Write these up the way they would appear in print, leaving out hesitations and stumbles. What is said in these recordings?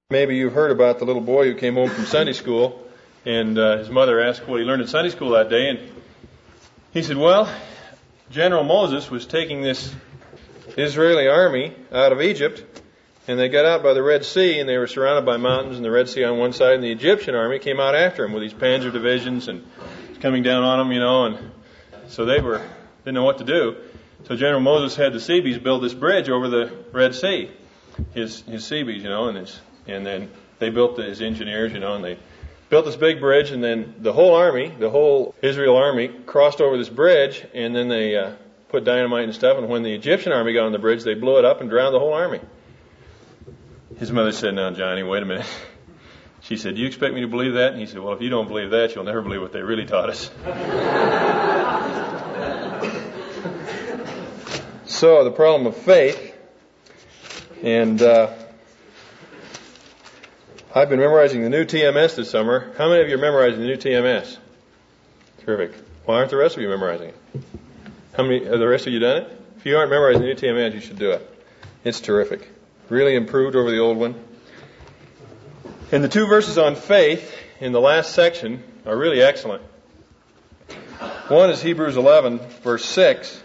Maybe you've heard about the little boy who came home from Sunday school, and his mother asked what he learned in Sunday school that day, and he said, well, General Moses was taking this Israeli army out of Egypt, and they got out by the Red Sea, and they were surrounded by mountains and the Red Sea on one side, and the Egyptian army came out after him with these panzer divisions and coming down on them, and so they didn't know what to do. So General Moses had the Seabees build this bridge over the Red Sea, his Seabees, and then they built his engineers, and they built this big bridge, and then the whole Israel army crossed over this bridge, and then they put dynamite and stuff, and when the Egyptian army got on the bridge, they blew it up and drowned the whole army. His mother said, now, Johnny, wait a minute. She said, do you expect me to believe that? And he said, well, if you don't believe that, you'll never believe what they really taught us. So, the problem of faith, and I've been memorizing the new TMS this summer. How many of you are memorizing the new TMS? Terrific. Why aren't the rest of you memorizing it? How many of the rest of you done it? If you aren't memorizing the new TMS, you should do it. It's terrific. Really improved over the old one. And the two verses on faith in the last section are really excellent. One is Hebrews 11, verse 6.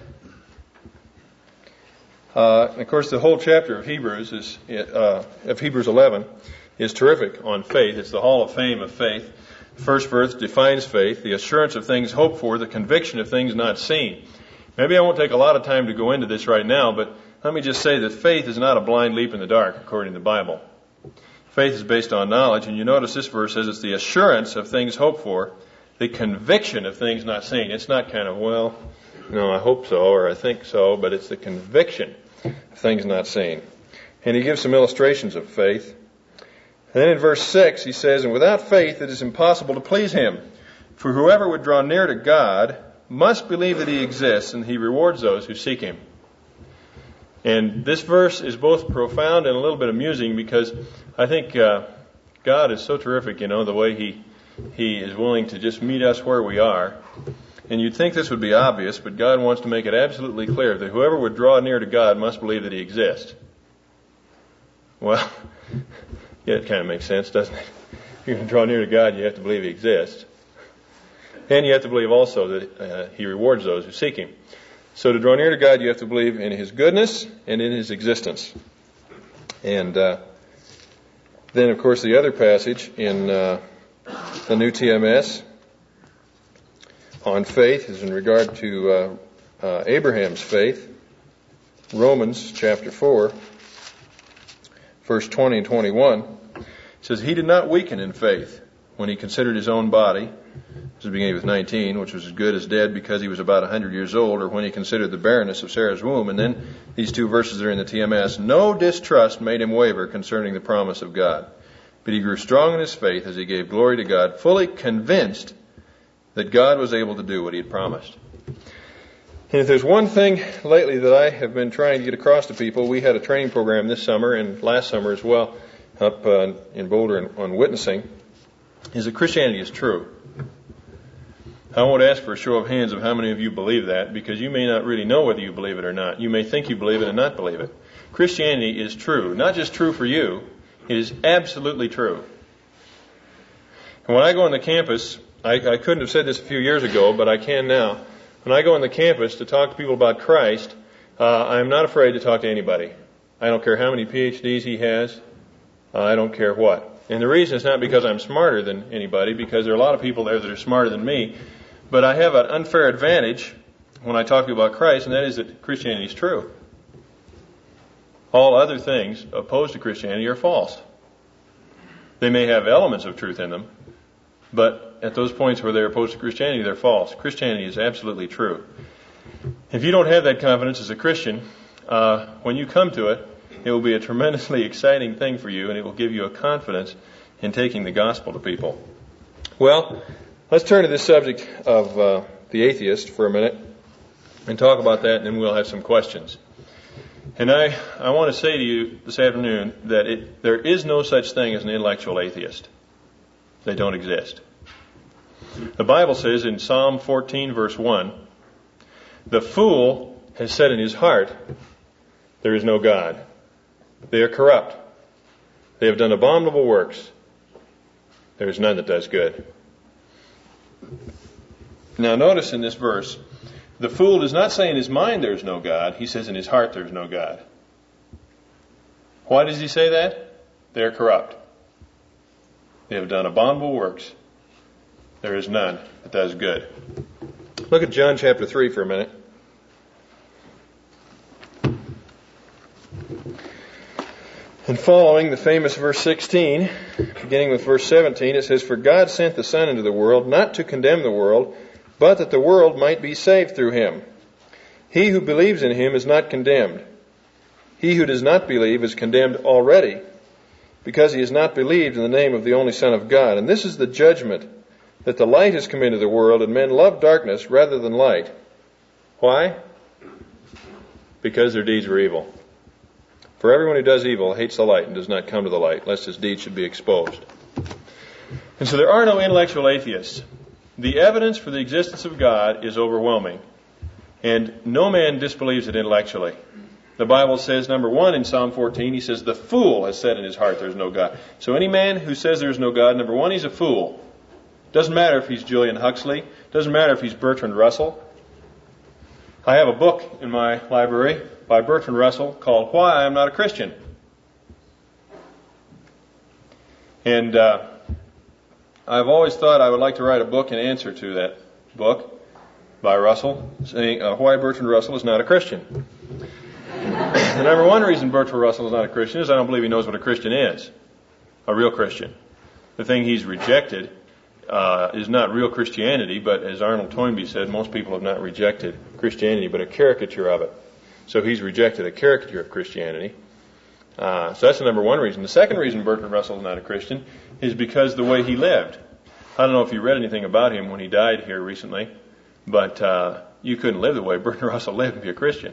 And of course, the whole chapter of Hebrews 11 is terrific on faith. It's the Hall of Fame of faith. The first verse defines faith, the assurance of things hoped for, the conviction of things not seen. Maybe I won't take a lot of time to go into this right now, but let me just say that faith is not a blind leap in the dark, according to the Bible. Faith is based on knowledge, and you notice this verse says it's the assurance of things hoped for, the conviction of things not seen. It's not kind of, well, no, I hope so, or I think so, but it's the conviction of things not seen. And he gives some illustrations of faith. And then in verse 6, he says, and without faith it is impossible to please him. For whoever would draw near to God must believe that he exists, and he rewards those who seek him. And this verse is both profound and a little bit amusing because I think God is so terrific, the way He is willing to just meet us where we are. And you'd think this would be obvious, but God wants to make it absolutely clear that whoever would draw near to God must believe that He exists. Well, yeah, it kind of makes sense, doesn't it? If you're going to draw near to God, you have to believe He exists. And you have to believe also that He rewards those who seek Him. So to draw near to God, you have to believe in His goodness and in His existence. And then, of course, the other passage in the New TMS on faith is in regard to Abraham's faith. Romans chapter 4, verse 20 and 21 says, he did not weaken in faith when he considered his own body. This is beginning with 19, which was as good as dead because he was about 100 years old, or when he considered the barrenness of Sarah's womb. And then these two verses are in the TMS. No distrust made him waver concerning the promise of God, but he grew strong in his faith as he gave glory to God, fully convinced that God was able to do what he had promised. And if there's one thing lately that I have been trying to get across to people, we had a training program this summer and last summer as well up in Boulder on witnessing, is that Christianity is true. I won't ask for a show of hands of how many of you believe that, because you may not really know whether you believe it or not. You may think you believe it and not believe it. Christianity is true. Not just true for you, it is absolutely true. And when I go on the campus, I couldn't have said this a few years ago, but I can now. When I go on the campus to talk to people about Christ, I'm not afraid to talk to anybody. I don't care how many PhDs he has. I don't care what. And the reason is not because I'm smarter than anybody, because there are a lot of people there that are smarter than me. But I have an unfair advantage when I talk to you about Christ, and that is that Christianity is true. All other things opposed to Christianity are false. They may have elements of truth in them, but at those points where they're opposed to Christianity, they're false. Christianity is absolutely true. If you don't have that confidence as a Christian, when you come to it, it will be a tremendously exciting thing for you, and it will give you a confidence in taking the gospel to people. Well, let's turn to this subject of the atheist for a minute and talk about that, and then we'll have some questions. And I want to say to you this afternoon that there is no such thing as an intellectual atheist. They don't exist. The Bible says in Psalm 14, verse 1, the fool has said in his heart, there is no God. They are corrupt. They have done abominable works. There is none that does good. Now notice in this verse, the fool does not say in his mind there is no God. He says in his heart there is no God. Why does he say that? They are corrupt. They have done abominable works. There is none that does good. Look at John chapter 3 for a minute. And following the famous verse 16, beginning with verse 17, it says, "For God sent the Son into the world, not to condemn the world, but that the world might be saved through him. He who believes in him is not condemned. He who does not believe is condemned already, because he has not believed in the name of the only Son of God. And this is the judgment, that the light has come into the world, and men love darkness rather than light." Why? Because their deeds were evil. "For everyone who does evil hates the light and does not come to the light, lest his deeds should be exposed." And so there are no intellectual atheists. The evidence for the existence of God is overwhelming, and no man disbelieves it intellectually. The Bible says, number one, in Psalm 14, he says, "The fool has said in his heart there is no God." So any man who says there is no God, number one, he's a fool. Doesn't matter if he's Julian Huxley. Doesn't matter if he's Bertrand Russell. I have a book in my library by Bertrand Russell called "Why I Am Not a Christian." And I've always thought I would like to write a book in answer to that book by Russell, saying why Bertrand Russell is not a Christian. The number one reason Bertrand Russell is not a Christian is I don't believe he knows what a Christian is, a real Christian. The thing he's rejected is not real Christianity, but as Arnold Toynbee said, most people have not rejected Christianity, but a caricature of it. So he's rejected a caricature of Christianity. So that's the number one reason. The second reason Bertrand Russell is not a Christian is because the way he lived. I don't know if you read anything about him when he died here recently, but you couldn't live the way Bertrand Russell lived and be a Christian.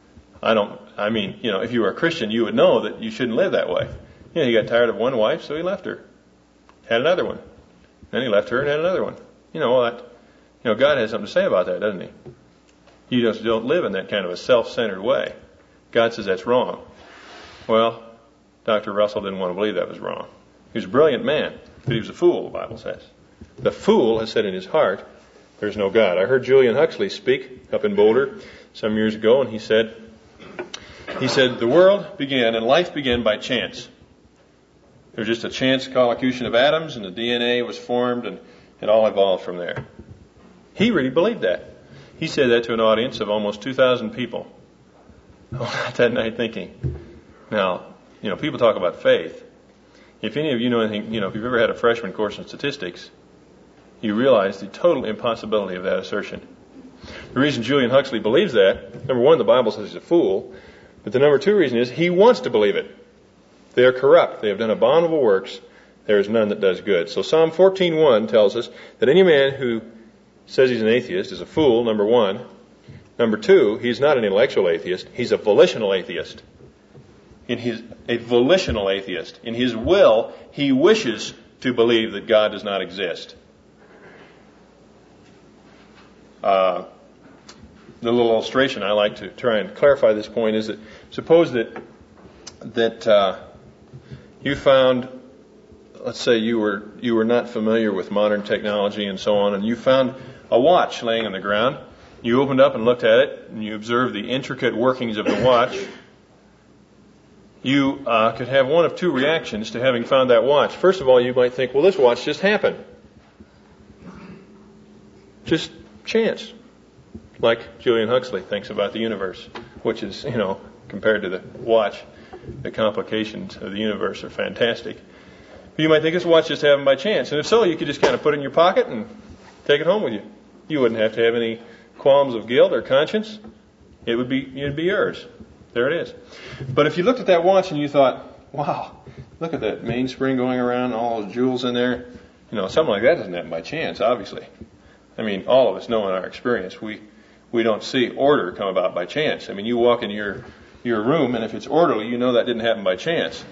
If you were a Christian, you would know that you shouldn't live that way. He got tired of one wife, so he left her. Had another one. Then he left her and had another one. God has something to say about that, doesn't he? You just don't live in that kind of a self-centered way. God says that's wrong. Well, Dr. Russell didn't want to believe that was wrong. He was a brilliant man, but he was a fool, the Bible says. The fool has said in his heart, there's no God. I heard Julian Huxley speak up in Boulder some years ago, and he said, the world began and life began by chance. There was just a chance collocation of atoms, and the DNA was formed, and it all evolved from there. He really believed that. He said that to an audience of almost 2,000 people. That night thinking. Now, people talk about faith. If any of you know anything, if you've ever had a freshman course in statistics, you realize the total impossibility of that assertion. The reason Julian Huxley believes that, number one, the Bible says he's a fool, but the number two reason is he wants to believe it. They are corrupt. They have done abominable works. There is none that does good. So Psalm 14:1 tells us that any man who says he's an atheist is a fool, number one. Number two, he's not an intellectual atheist. He's a volitional atheist. A volitional atheist. In his will, he wishes to believe that God does not exist. The little illustration I like to try and clarify this point is that suppose that you found, let's say you were not familiar with modern technology and so on, and you found a watch laying on the ground. You opened up and looked at it, and you observed the intricate workings of the watch. You could have one of two reactions to having found that watch. First of all, you might think, well, this watch just happened. Just chance. Like Julian Huxley thinks about the universe, which is, compared to the watch, the complications of the universe are fantastic. But you might think this watch just happened by chance. And if so, you could just kind of put it in your pocket and take it home with you. You wouldn't have to have any qualms of guilt or conscience. It'd be yours. There it is. But if you looked at that watch and you thought, wow, look at that mainspring going around, all those jewels in there. Something like that doesn't happen by chance, obviously. All of us know in our experience, we don't see order come about by chance. You walk in your room, and if it's orderly, you know that didn't happen by chance.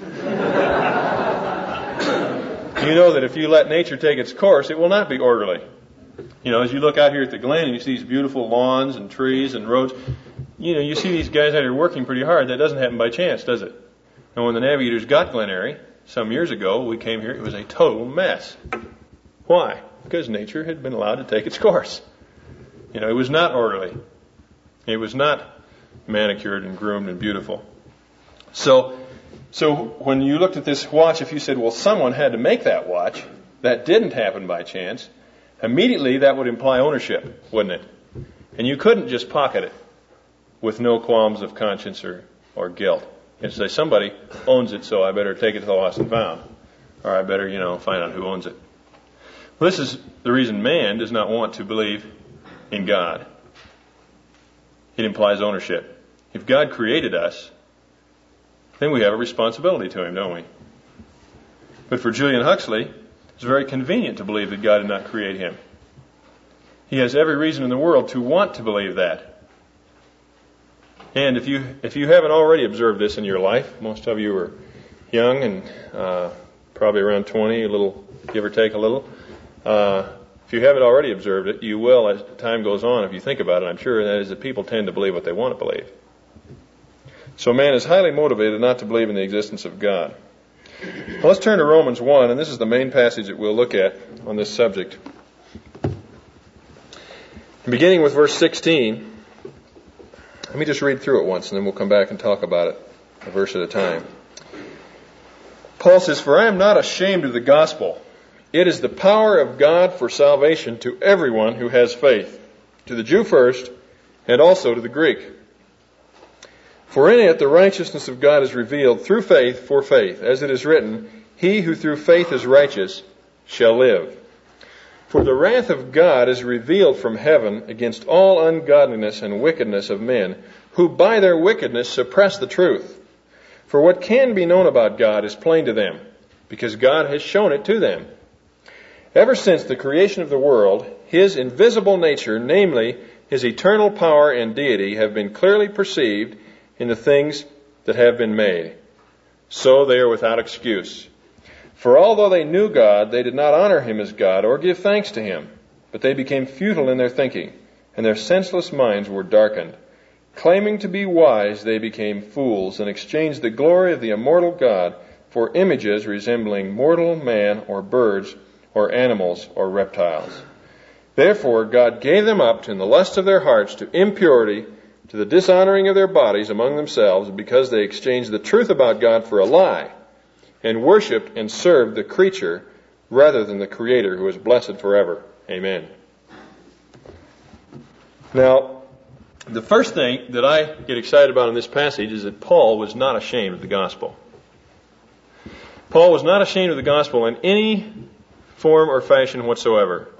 You know that if you let nature take its course, it will not be orderly. As you look out here at the Glen and you see these beautiful lawns and trees and roads, you see these guys out here working pretty hard. That doesn't happen by chance, does it? And when the Navigators got Glen Eyrie, some years ago, we came here, it was a total mess. Why? Because nature had been allowed to take its course. It was not orderly. It was not manicured and groomed and beautiful. So when you looked at this watch, if you said, well, someone had to make that watch, that didn't happen by chance, immediately that would imply ownership, wouldn't it? And you couldn't just pocket it with no qualms of conscience or guilt. And say, somebody owns it, so I better take it to the lost and found. Or I better, find out who owns it. Well, this is the reason man does not want to believe in God. It implies ownership. If God created us, then we have a responsibility to Him, don't we? But for Julian Huxley, it's very convenient to believe that God did not create him. He has every reason in the world to want to believe that. And if you haven't already observed this in your life, most of you are young and probably around 20, a little, give or take a little. If you haven't already observed it, you will as time goes on if you think about it, I'm sure, and that is that people tend to believe what they want to believe. So man is highly motivated not to believe in the existence of God. Well, let's turn to Romans 1, and this is the main passage that we'll look at on this subject. Beginning with verse 16, let me just read through it once, and then we'll come back and talk about it a verse at a time. Paul says, "For I am not ashamed of the gospel. It is the power of God for salvation to everyone who has faith, to the Jew first, and also to the Greek. For in it the righteousness of God is revealed through faith for faith, as it is written, He who through faith is righteous shall live. For the wrath of God is revealed from heaven against all ungodliness and wickedness of men, who by their wickedness suppress the truth. For what can be known about God is plain to them, because God has shown it to them. Ever since the creation of the world, His invisible nature, namely His eternal power and deity, have been clearly perceived in the things that have been made. So they are without excuse. For although they knew God, they did not honor Him as God or give thanks to Him, but they became futile in their thinking, and their senseless minds were darkened. Claiming to be wise, they became fools and exchanged the glory of the immortal God for images resembling mortal man or birds or animals or reptiles. Therefore God gave them up in the lust of their hearts to impurity, to the dishonoring of their bodies among themselves, because they exchanged the truth about God for a lie, and worshipped and served the creature rather than the Creator, who is blessed forever. Amen." Now, the first thing that I get excited about in this passage is that Paul was not ashamed of the gospel. Paul was not ashamed of the gospel in any form or fashion whatsoever.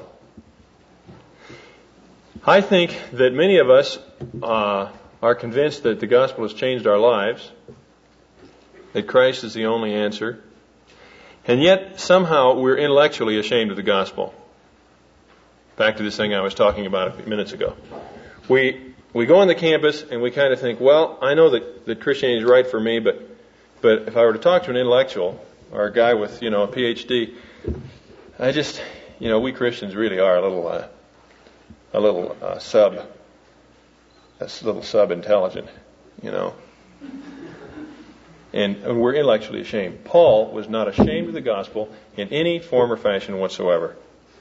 I think that many of us are convinced that the gospel has changed our lives, that Christ is the only answer, and yet somehow we're intellectually ashamed of the gospel. Back to this thing I was talking about a few minutes ago. We go on the campus and we kind of think, well, I know that Christianity is right for me, but if I were to talk to an intellectual or a guy with, a PhD, I just, we Christians really are a little sub-intelligent, and we're intellectually ashamed. Paul was not ashamed of the gospel in any form or fashion whatsoever.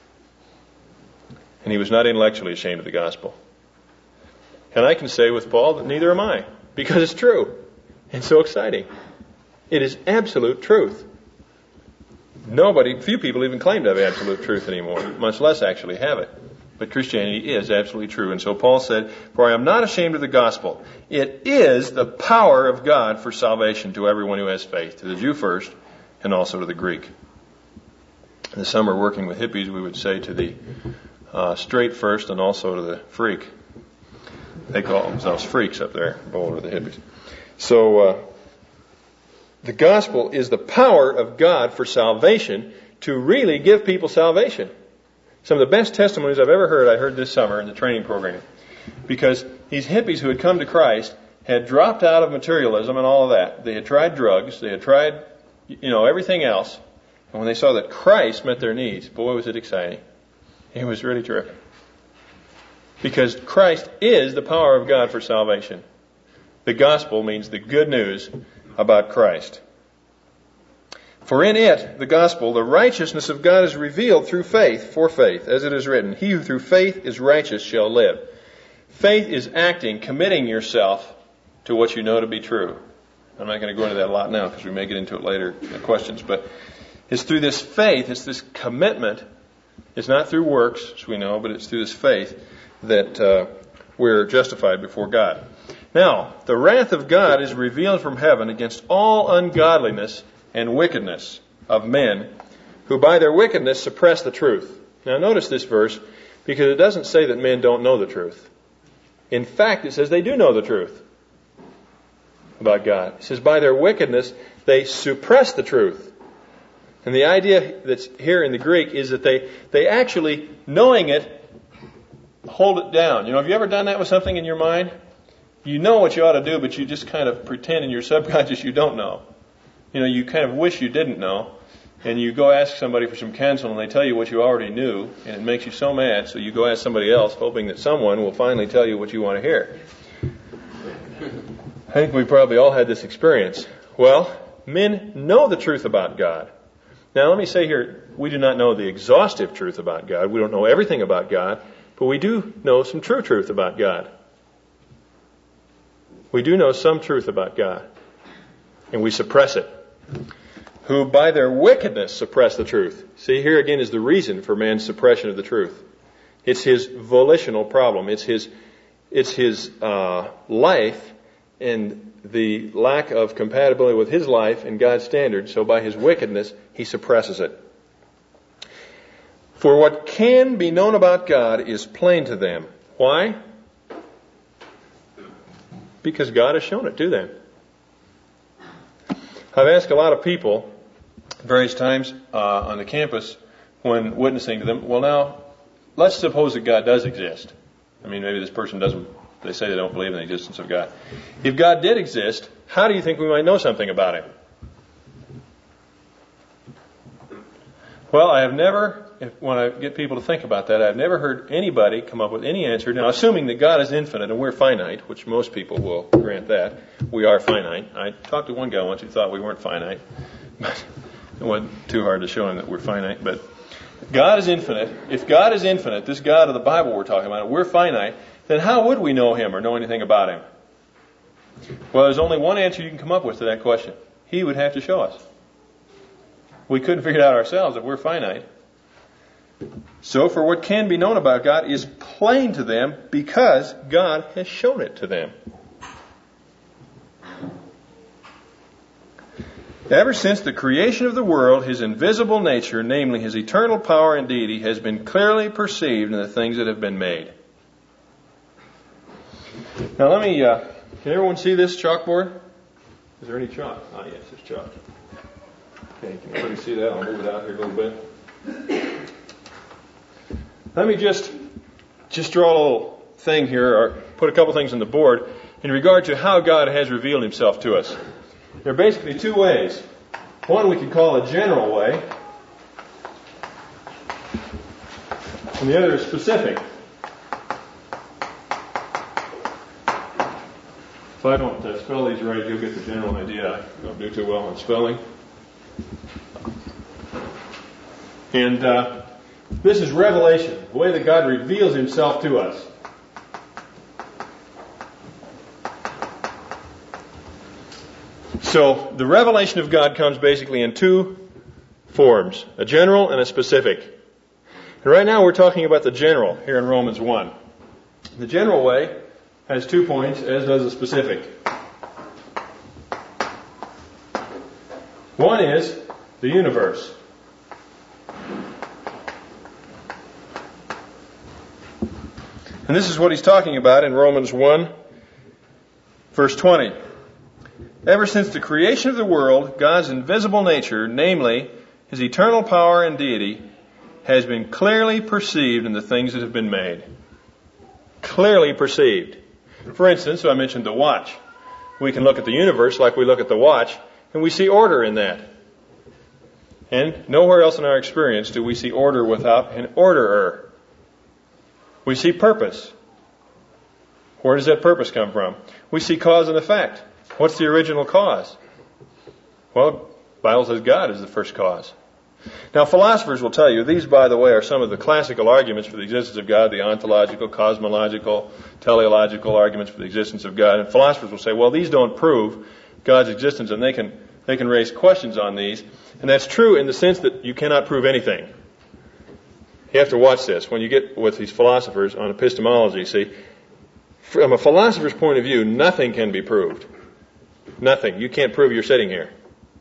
And he was not intellectually ashamed of the gospel. And I can say with Paul that neither am I, because it's true. It's so exciting. It is absolute truth. Few people even claim to have absolute truth anymore, much less actually have it. But Christianity is absolutely true. And so Paul said, "For I am not ashamed of the gospel. It is the power of God for salvation to everyone who has faith, to the Jew first, and also to the Greek." In the summer, working with hippies, we would say to the straight first and also to the freak. They call themselves freaks up there, Boulder, the hippies. So the gospel is the power of God for salvation to really give people salvation. Some of the best testimonies I've ever heard, I heard this summer in the training program. Because these hippies who had come to Christ had dropped out of materialism and all of that. They had tried drugs. They had tried, everything else. And when they saw that Christ met their needs, boy, was it exciting. It was really terrific. Because Christ is the power of God for salvation. The gospel means the good news about Christ. For in it, the gospel, the righteousness of God is revealed through faith, for faith, as it is written, he who through faith is righteous shall live. Faith is acting, committing yourself to what you know to be true. I'm not going to go into that a lot now because we may get into it later in the questions, but it's through this faith, it's this commitment. It's not through works, as we know, but it's through this faith that we're justified before God. Now, the wrath of God is revealed from heaven against all ungodliness and wickedness of men who by their wickedness suppress the truth. Now notice this verse, because it doesn't say that men don't know the truth. In fact, it says they do know the truth about God. It says by their wickedness they suppress the truth. And the idea that's here in the Greek is that they actually, knowing it, hold it down. You know, have you ever done that with something in your mind? You know what you ought to do, but you just kind of pretend in your subconscious you don't know. You know, you kind of wish you didn't know, and you go ask somebody for some counsel, and they tell you what you already knew, and it makes you so mad, so you go ask somebody else, hoping that someone will finally tell you what you want to hear. I think we probably all had this experience. Well, men know the truth about God. Now, let me say here, we do not know the exhaustive truth about God. We don't know everything about God, but we do know some true truth about God. We do know some truth about God, and we suppress it. Who by their wickedness suppress the truth. See, here again is the reason for man's suppression of the truth. It's his volitional problem. It's his life and the lack of compatibility with his life and God's standards. So by his wickedness, he suppresses it. For what can be known about God is plain to them. Why? Because God has shown it to them. I've asked a lot of people various times on the campus when witnessing to them, well now, let's suppose that God does exist. I mean, maybe this person doesn't, they say they don't believe in the existence of God. If God did exist, how do you think we might know something about Him? Well, I have never, when I get people to think about that, I've never heard anybody come up with any answer. Now, assuming that God is infinite and we're finite, which most people will grant that, we are finite. I talked to one guy once who thought we weren't finite, but it wasn't too hard to show him that we're finite. But God is infinite. If God is infinite, this God of the Bible we're talking about, we're finite, then how would we know Him or know anything about Him? Well, there's only one answer you can come up with to that question. He would have to show us. We couldn't figure it out ourselves if we're finite. So, for what can be known about God is plain to them because God has shown it to them. Ever since the creation of the world, His invisible nature, namely His eternal power and deity, has been clearly perceived in the things that have been made. Now let me, can everyone see this chalkboard? Is there any chalk? Ah, yes, there's chalk. Okay, can everybody see that? I'll move it out here a little bit. Let me just draw a little thing here, or put a couple things on the board in regard to how God has revealed Himself to us. There are basically two ways. One we could call a general way, and the other is specific. If I don't spell these right, you'll get the general idea. I don't do too well on spelling. And this is revelation, the way that God reveals Himself to us. So, the revelation of God comes basically in two forms, a general and a specific. And right now we're talking about the general here in Romans 1. The general way has 2 points, as does the specific. One is the universe. And this is what he's talking about in Romans 1, verse 20. Ever since the creation of the world, God's invisible nature, namely His eternal power and deity, has been clearly perceived in the things that have been made. Clearly perceived. For instance, I mentioned the watch. We can look at the universe like we look at the watch, and we see order in that. And nowhere else in our experience do we see order without an orderer. We see purpose. Where does that purpose come from? We see cause and effect. What's the original cause? Well, The Bible says God is the first cause. Now, philosophers will tell you, these, by the way, are some of the classical arguments for the existence of God, the ontological, cosmological, teleological arguments for the existence of God. And philosophers will say, well, these don't prove God's existence, and they can raise questions on these. And that's true in the sense that you cannot prove anything. You have to watch this. When you get with these philosophers on epistemology, see, from a philosopher's point of view, nothing can be proved. Nothing. You can't prove you're sitting here.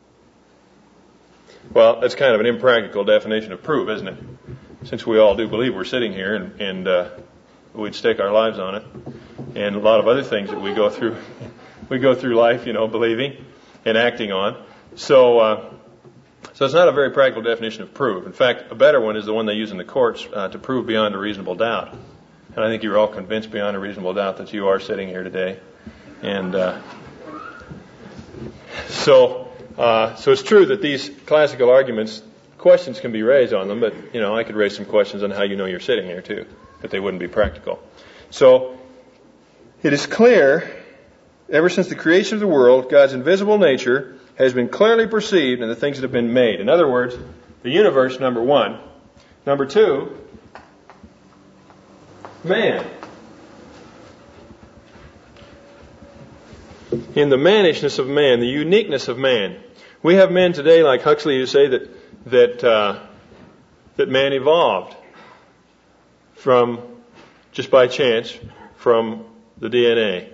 Well, that's kind of an impractical definition of prove, isn't it? Since we all do believe we're sitting here and we'd stake our lives on it, and a lot of other things that we go through life, believing and acting on. So it's not a very practical definition of prove. In fact, a better one is the one they use in the courts to prove beyond a reasonable doubt. And I think you're all convinced beyond a reasonable doubt that you are sitting here today. And so it's true that these classical arguments, questions can be raised on them, but, I could raise some questions on how you know you're sitting here, too, but they wouldn't be practical. So it is clear, ever since the creation of the world, God's invisible nature has been clearly perceived in the things that have been made. In other words, the universe, number one. Number two, man. In the mannishness of man, the uniqueness of man. We have men today, like Huxley, who say that man evolved from, just by chance, from the DNA.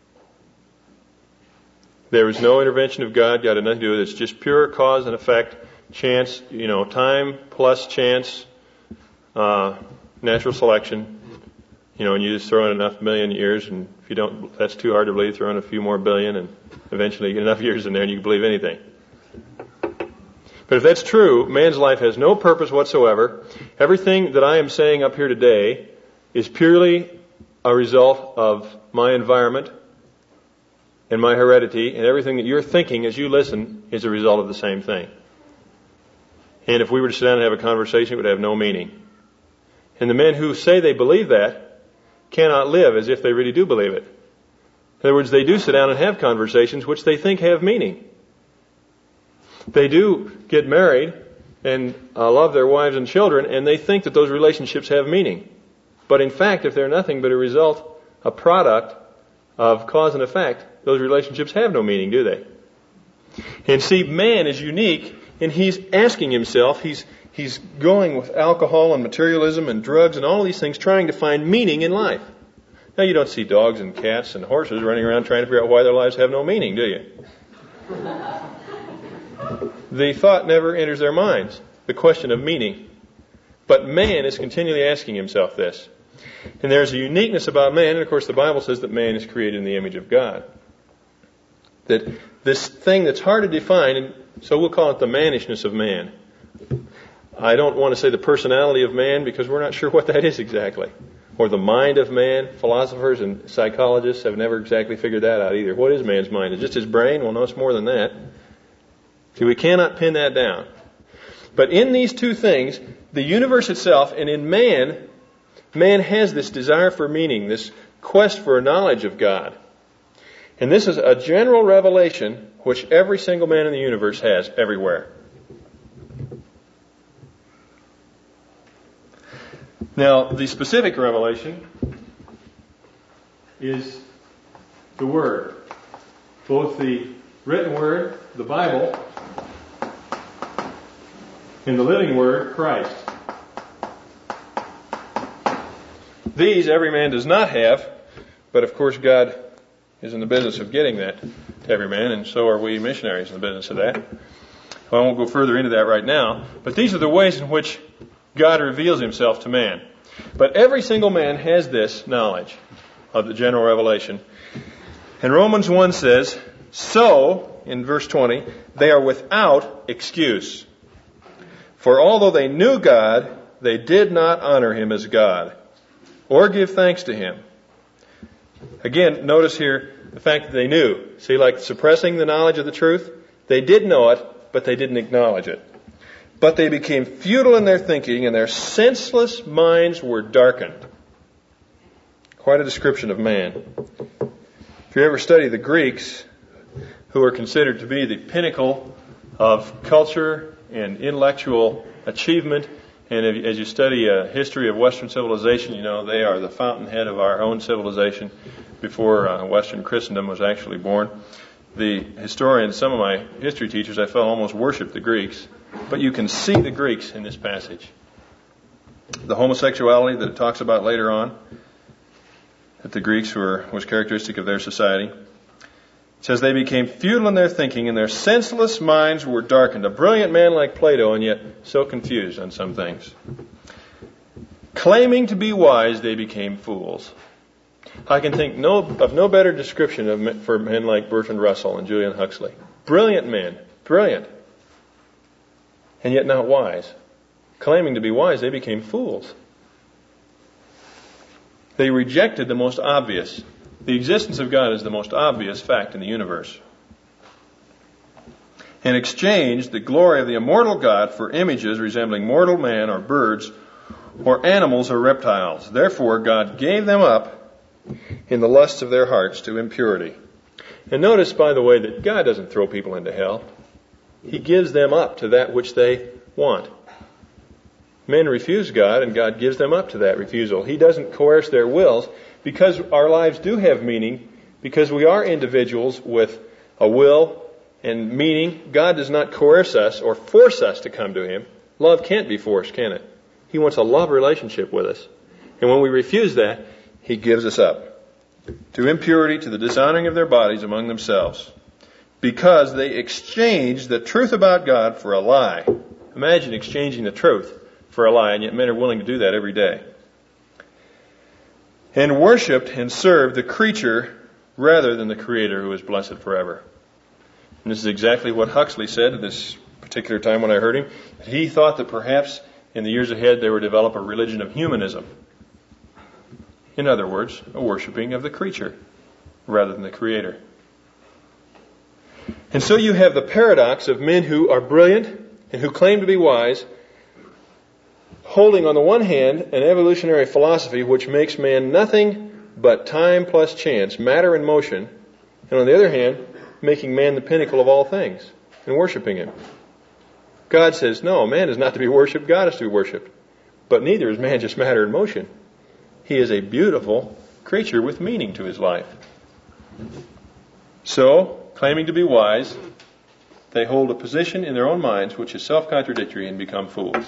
There was no intervention of God. God had nothing to do with it. It's just pure cause and effect, chance, time plus chance, natural selection. And you just throw in enough million years, and if you don't, that's too hard to believe, throw in a few more billion, and eventually you get enough years in there and you can believe anything. But if that's true, man's life has no purpose whatsoever. Everything that I am saying up here today is purely a result of my environment and my heredity, and everything that you're thinking as you listen is a result of the same thing. And if we were to sit down and have a conversation, it would have no meaning. And the men who say they believe that cannot live as if they really do believe it. In other words, they do sit down and have conversations which they think have meaning. They do get married and love their wives and children, and they think that those relationships have meaning. But in fact, if they're nothing but a product of cause and effect, those relationships have no meaning, do they? And see, man is unique, and he's asking himself, he's going with alcohol and materialism and drugs and all these things, trying to find meaning in life. Now, you don't see dogs and cats and horses running around trying to figure out why their lives have no meaning, do you? The thought never enters their minds, the question of meaning. But man is continually asking himself this. And there's a uniqueness about man, and of course the Bible says that man is created in the image of God. That this thing that's hard to define, and so we'll call it the mannishness of man. I don't want to say the personality of man because we're not sure what that is exactly. Or the mind of man. Philosophers and psychologists have never exactly figured that out either. What is man's mind? Is it just his brain? Well, no, it's more than that. See, we cannot pin that down. But in these two things, the universe itself and in man has this desire for meaning, this quest for a knowledge of God. And this is a general revelation which every single man in the universe has everywhere. Now, the specific revelation is the Word. Both the written Word, the Bible, and the living Word, Christ. These every man does not have, but of course God is in the business of getting that to every man, and so are we missionaries in the business of that. Well, I won't go further into that right now, but these are the ways in which God reveals himself to man. But every single man has this knowledge of the general revelation. And Romans 1 says, so, in verse 20, they are without excuse. For although they knew God, they did not honor him as God, or give thanks to him. Again, notice here the fact that they knew. See, like suppressing the knowledge of the truth? They did know it, but they didn't acknowledge it. But they became futile in their thinking, and their senseless minds were darkened. Quite a description of man. If you ever study the Greeks, who are considered to be the pinnacle of culture and intellectual achievement. And as you study a history of Western civilization, you know they are the fountainhead of our own civilization before Western Christendom was actually born. The historians, some of my history teachers, I felt almost worshiped the Greeks. But you can see the Greeks in this passage. The homosexuality that it talks about later on, that the Greeks was characteristic of their society. It says they became futile in their thinking, and their senseless minds were darkened. A brilliant man like Plato, and yet so confused on some things. Claiming to be wise, they became fools. I can think of no better description for men like Bertrand Russell and Julian Huxley. Brilliant men, brilliant, and yet not wise. Claiming to be wise, they became fools. They rejected the most obvious. The existence of God is the most obvious fact in the universe. And exchanged the glory of the immortal God for images resembling mortal man or birds or animals or reptiles. Therefore, God gave them up in the lusts of their hearts to impurity. And notice, by the way, that God doesn't throw people into hell. He gives them up to that which they want. Men refuse God, and God gives them up to that refusal. He doesn't coerce their wills, because our lives do have meaning, because we are individuals with a will and meaning. God does not coerce us or force us to come to Him. Love can't be forced, can it? He wants a love relationship with us. And when we refuse that, He gives us up to impurity, to the dishonoring of their bodies among themselves, because they exchanged the truth about God for a lie. Imagine exchanging the truth for a lie, and yet men are willing to do that every day. And worshipped and served the creature rather than the Creator, who is blessed forever. And this is exactly what Huxley said at this particular time when I heard him. He thought that perhaps in the years ahead they would develop a religion of humanism. In other words, a worshiping of the creature rather than the Creator. And so you have the paradox of men who are brilliant and who claim to be wise, holding on the one hand an evolutionary philosophy which makes man nothing but time plus chance, matter and motion, and on the other hand, making man the pinnacle of all things and worshiping Him. God says, no, man is not to be worshipped, God is to be worshipped. But neither is man just matter and motion. He is a beautiful creature with meaning to his life. So, claiming to be wise, they hold a position in their own minds which is self-contradictory and become fools.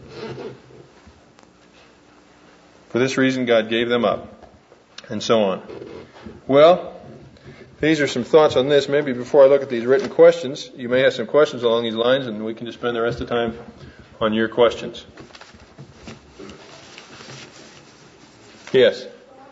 For this reason, God gave them up, and so on. Well, these are some thoughts on this. Maybe before I look at these written questions, you may have some questions along these lines, and we can just spend the rest of the time on your questions. Yes?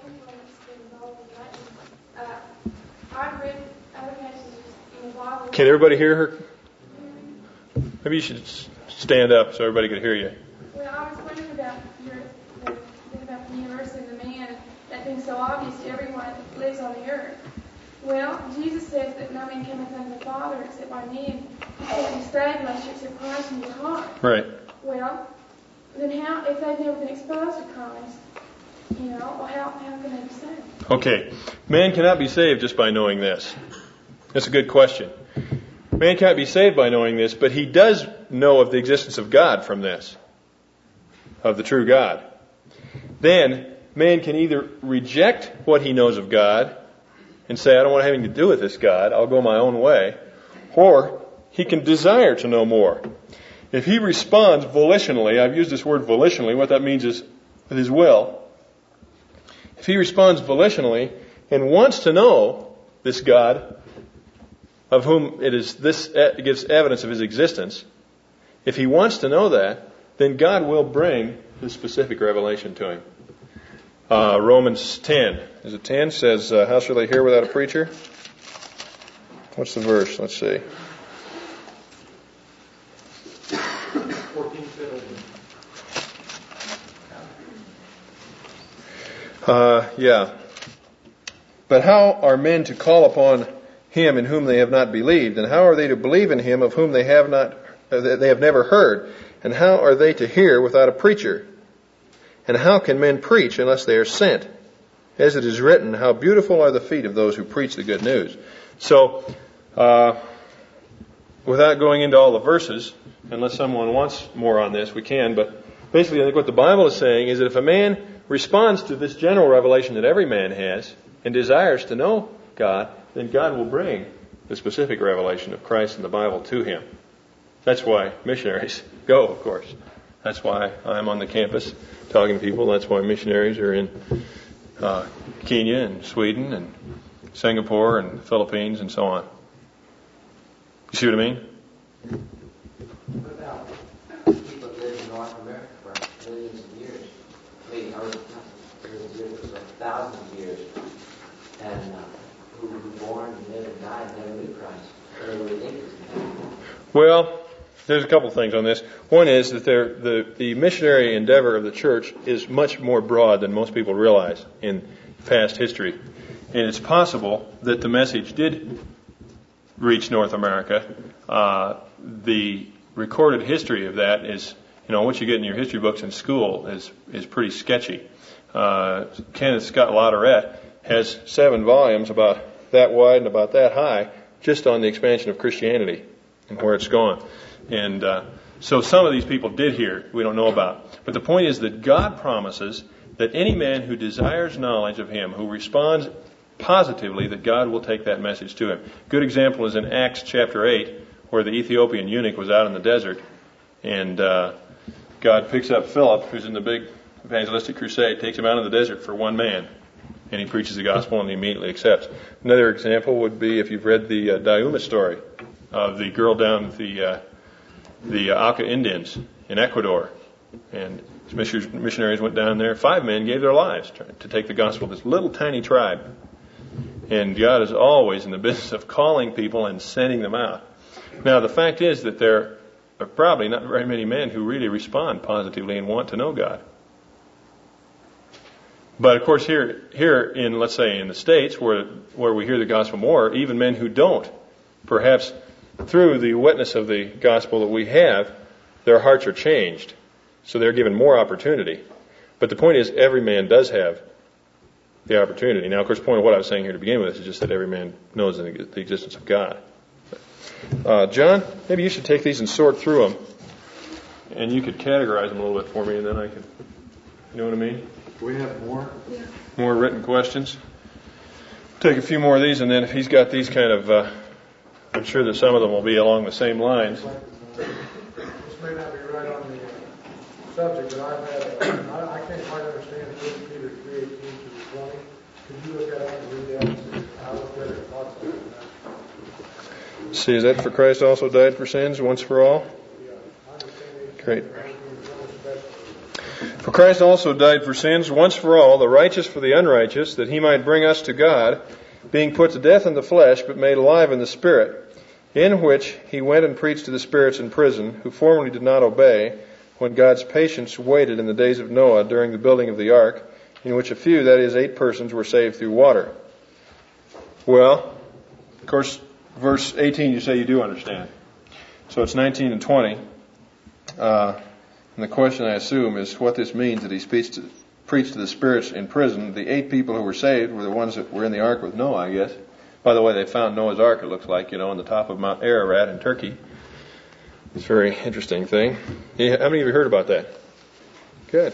Can everybody hear her? Maybe you should stand up so everybody can hear you. Well, I was wondering about the universe and the man, that being so obvious to everyone that lives on the earth. Well, Jesus says that no man cometh unto the Father except by me, and you can't be saved unless you accept Christ in your heart. Right. Well, then how, if they've never been exposed to Christ, how can they be saved? Okay. Man cannot be saved just by knowing this. That's a good question. Man cannot be saved by knowing this, but he does know of the existence of God from this, of the true God. Then, man can either reject what he knows of God and say, I don't want anything to do with this God, I'll go my own way, or he can desire to know more. If he responds volitionally, I've used this word volitionally, what that means is with his will. If he responds volitionally and wants to know this God, of whom it gives evidence of his existence, if he wants to know that, then God will bring the specific revelation to him. Romans 10. Is it 10? Says, how shall they hear without a preacher? What's the verse? Let's see. 14. Yeah. But how are men to call upon Him in whom they have not believed? And how are they to believe in Him of whom they have never heard? And how are they to hear without a preacher? And how can men preach unless they are sent? As it is written, how beautiful are the feet of those who preach the good news. So, what without going into all the verses, unless someone wants more on this, we can, but basically I think what the Bible is saying is that if a man responds to this general revelation that every man has and desires to know God, then God will bring the specific revelation of Christ and the Bible to him. That's why missionaries go, of course. That's why I'm on the campus talking to people. That's why missionaries are in Kenya and Sweden and Singapore and the Philippines and so on. You see what I mean? What about people that live in North America for millions of years? Maybe, or not millions of years, but thousands of years, and who were born and lived and died and never knew Christ? Or they were atheists. Well, there's a couple things on this. One is that the missionary endeavor of the church is much more broad than most people realize in past history. And it's possible that the message did reach North America. The recorded history of that is, what you get in your history books in school is pretty sketchy. Kenneth Scott Latourette has 7 volumes about that wide and about that high just on the expansion of Christianity and where it's gone. And so some of these people did hear, we don't know about. But the point is that God promises that any man who desires knowledge of Him, who responds positively, that God will take that message to him. Good example is in Acts chapter 8, where the Ethiopian eunuch was out in the desert, and God picks up Philip, who's in the big evangelistic crusade, takes him out in the desert for one man, and he preaches the gospel and he immediately accepts. Another example would be if you've read the Dayuma story of the girl down the Auca Indians in Ecuador, and missionaries went down there. 5 men gave their lives to take the gospel to this little tiny tribe. And God is always in the business of calling people and sending them out. Now, the fact is that there are probably not very many men who really respond positively and want to know God. But of course, here in, let's say, in the States, where we hear the gospel more, even men who don't, perhaps through the witness of the gospel that we have, their hearts are changed. So they're given more opportunity. But the point is, every man does have the opportunity. Now, of course, the point of what I was saying here to begin with is just that every man knows the existence of God. John, maybe you should take these and sort through them, and you could categorize them a little bit for me, and then I could, you know what I mean? Do we have more? Yeah. More written questions. Take a few more of these, and then if he's got these kind of, I'm sure that some of them will be along the same lines. This may not be right on the subject, but I can't quite understand 1 Peter 3:18 to 20. Could you look at it and read that and see how what it talks about that? See, is that for Christ also died for sins once for all? Yeah, I understand. Great. For Christ also died for sins once for all, the righteous for the unrighteous, that He might bring us to God, being put to death in the flesh, but made alive in the Spirit, in which He went and preached to the spirits in prison, who formerly did not obey, when God's patience waited in the days of Noah during the building of the ark, in which a few, that is 8 persons, were saved through water. Well, of course, verse 18 you say you do understand. So it's 19 and 20. And the question, I assume, is what this means that He preached to the spirits in prison. The 8 people who were saved were the ones that were in the ark with Noah, I guess. By the way, they found Noah's ark, it looks like, on the top of Mount Ararat in Turkey. It's a very interesting thing. How many of you heard about that? Good.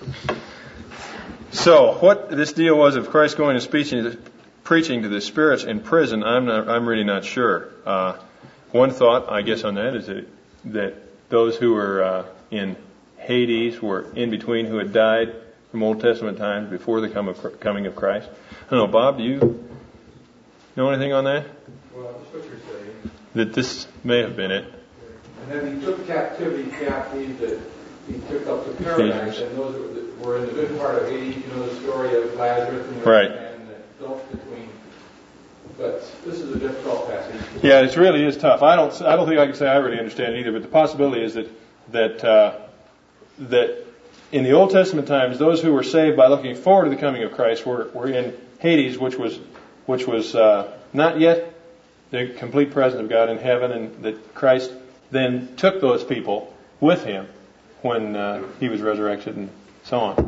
So, what this deal was of Christ going and preaching to the spirits in prison, I'm really not sure. One thought, I guess, on that is that those who were in Hades were in between, who had died from Old Testament times before the coming of Christ. I don't know, Bob, do you know anything on that? Well, the scriptures say That this may have been it. and then He took captivity captives that He took up to paradise, and those were in the good part of Hades. You know the story of Lazarus and Right. and the gulf between. But this is a difficult passage. Yeah, it really is tough. I don't think I can say I really understand it either. But the possibility is that in the Old Testament times, those who were saved by looking forward to the coming of Christ were in Hades, which was not yet the complete presence of God in heaven, and that Christ then took those people with Him when He was resurrected and so on.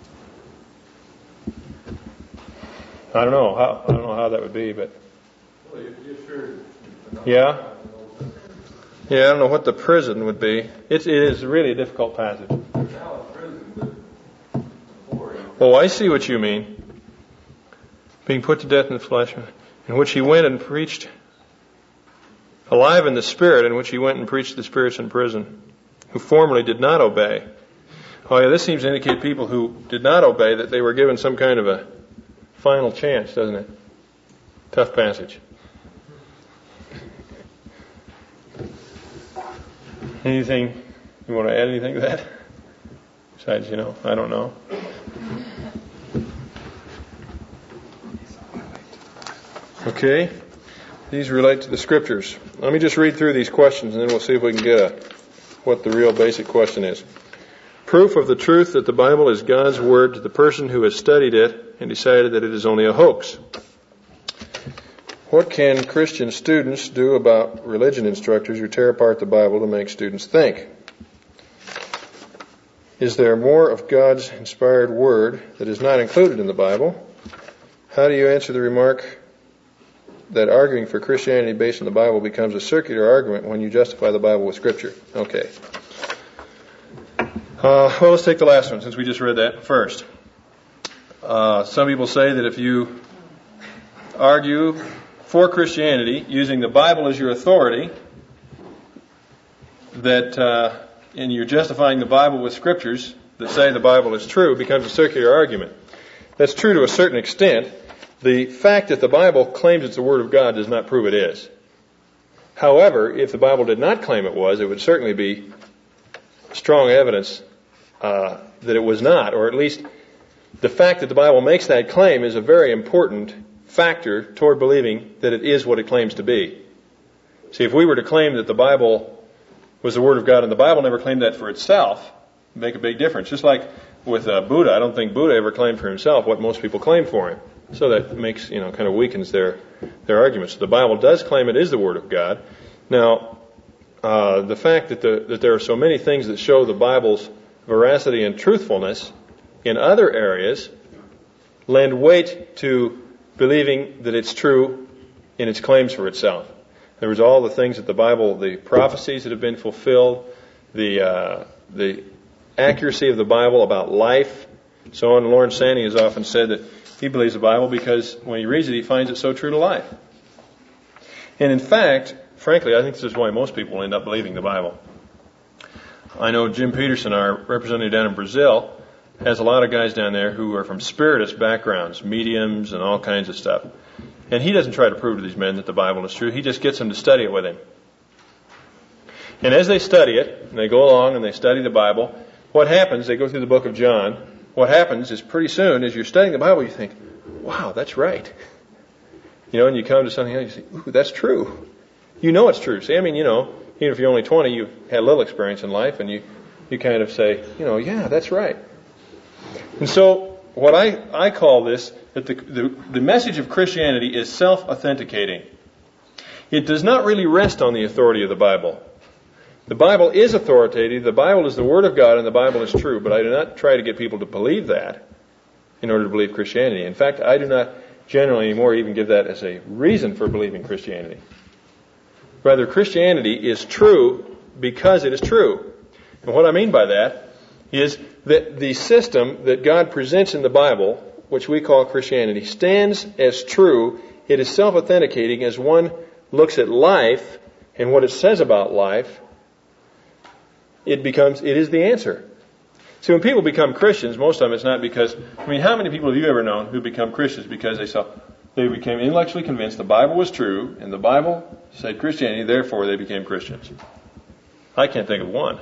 I don't know how that would be, but Yeah. Yeah, I don't know what the prison would be. It is really a difficult passage. Oh, I see what you mean. Being put to death in the flesh, in which he went and preached, alive in the Spirit, in which he went and preached to the spirits in prison, who formerly did not obey. Oh yeah, this seems to indicate people who did not obey, that they were given some kind of a final chance, doesn't it? Tough passage. Anything, you want to add anything to that? Besides, I don't know. Okay. These relate to the Scriptures. Let me just read through these questions and then we'll see if we can get what the real basic question is. Proof of the truth that the Bible is God's Word to the person who has studied it and decided that it is only a hoax. What can Christian students do about religion instructors who tear apart the Bible to make students think? Is there more of God's inspired Word that is not included in the Bible? How do you answer the remark that arguing for Christianity based on the Bible becomes a circular argument when you justify the Bible with Scripture? Okay. Well, let's take the last one since we just read that first. Some people say that if you argue for Christianity using the Bible as your authority, that and you're justifying the Bible with Scriptures that say the Bible is true, becomes a circular argument. That's true to a certain extent. The fact that the Bible claims it's the Word of God does not prove it is. However, if the Bible did not claim it was, it would certainly be strong evidence that it was not, or at least the fact that the Bible makes that claim is a very important factor toward believing that it is what it claims to be. See, if we were to claim that the Bible was the Word of God and the Bible never claimed that for itself, it would make a big difference. Just like with Buddha, I don't think Buddha ever claimed for himself what most people claim for him. So that makes, kind of weakens their arguments. The Bible does claim it is the Word of God. Now, the fact that there are so many things that show the Bible's veracity and truthfulness in other areas lend weight to believing that it's true in its claims for itself. There was all the things that the Bible, the prophecies that have been fulfilled, the accuracy of the Bible about life, so on. Lawrence Sanding has often said that he believes the Bible because when he reads it, he finds it so true to life. And in fact, frankly, I think this is why most people end up believing the Bible. I know Jim Peterson, our representative down in Brazil, has a lot of guys down there who are from spiritist backgrounds, mediums and all kinds of stuff. And he doesn't try to prove to these men that the Bible is true. He just gets them to study it with him. And as they study it, and they go along and they study the Bible, what happens, they go through the book of John, what happens is pretty soon, as you're studying the Bible, you think, wow, that's right. And you come to something else, you say, ooh, that's true. You know it's true. See, even if you're only 20, you've had a little experience in life, and you kind of say, yeah, that's right. And so, what I call this, that the message of Christianity is self-authenticating. It does not really rest on the authority of the Bible. The Bible is authoritative, the Bible is the Word of God, and the Bible is true, but I do not try to get people to believe that in order to believe Christianity. In fact, I do not generally anymore even give that as a reason for believing Christianity. Rather, Christianity is true because it is true. And what I mean by that is that the system that God presents in the Bible, which we call Christianity, stands as true. It is self-authenticating as one looks at life and what it says about life. It is the answer. See, when people become Christians, most of them it's not because, how many people have you ever known who become Christians because they became intellectually convinced the Bible was true and the Bible said Christianity, therefore they became Christians? I can't think of one.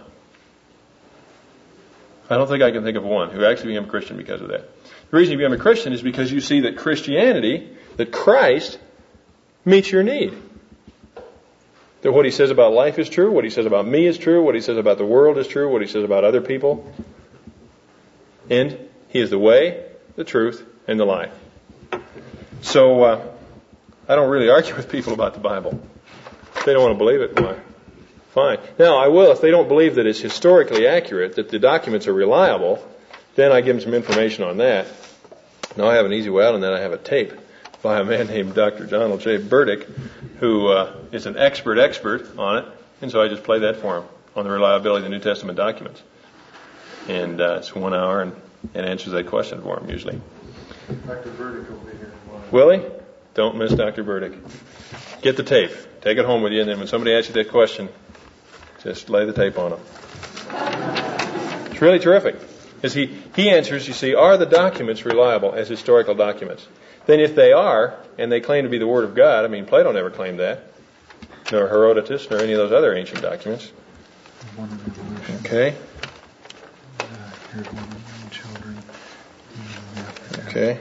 I don't think I can think of one who actually became a Christian because of that. The reason you become a Christian is because you see that Christianity, that Christ, meets your need. That what he says about life is true, what he says about me is true, what he says about the world is true, what he says about other people. And he is the way, the truth, and the life. So, I don't really argue with people about the Bible. If they don't want to believe it, why? Fine. Now, I will, if they don't believe that it's historically accurate, that the documents are reliable, then I give them some information on that. Now, I have an easy way out on that. I have a tape by a man named Dr. Donald J. Burdick, who is an expert on it. And so I just play that for him on the reliability of the New Testament documents. And it's 1 hour and answers that question for him usually. Dr. Burdick will be here tomorrow. Will he? Don't miss Dr. Burdick. Get the tape. Take it home with you, and then when somebody asks you that question, just lay the tape on them. It's really terrific. As he answers, you see, are the documents reliable as historical documents? Then if they are, and they claim to be the Word of God, I mean, Plato never claimed that, nor Herodotus, nor any of those other ancient documents. Okay. Okay.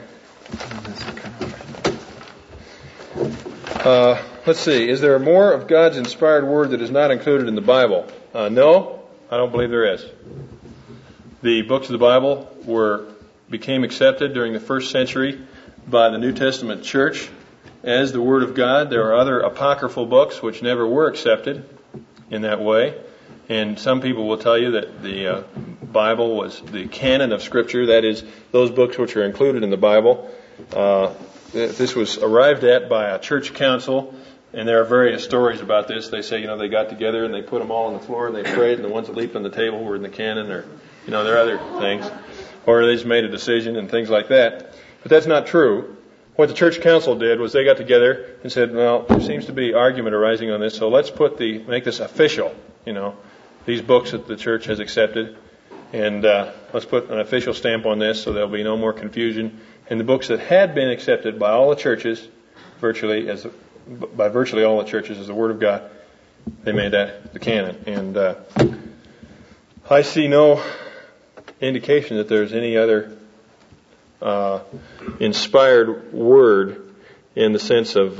Let's see. Is there more of God's inspired word that is not included in the Bible? No, I don't believe there is. The books of the Bible became accepted during the first century by the New Testament church as the Word of God. There are other apocryphal books which never were accepted in that way. And some people will tell you that the Bible was the canon of Scripture, that is, those books which are included in the Bible. This was arrived at by a church council, and there are various stories about this. They say, they got together and they put them all on the floor and they prayed, and the ones that leaped on the table were in the canon, or, there are other things. Or they just made a decision and things like that. But that's not true. What the church council did was they got together and said, well, there seems to be argument arising on this, so let's make this official, these books that the church has accepted, and let's put an official stamp on this so there'll be no more confusion. And the books that had been accepted by all the churches, virtually all the churches as the Word of God, they made that the canon. And I see no indication that there's any other inspired word in the sense of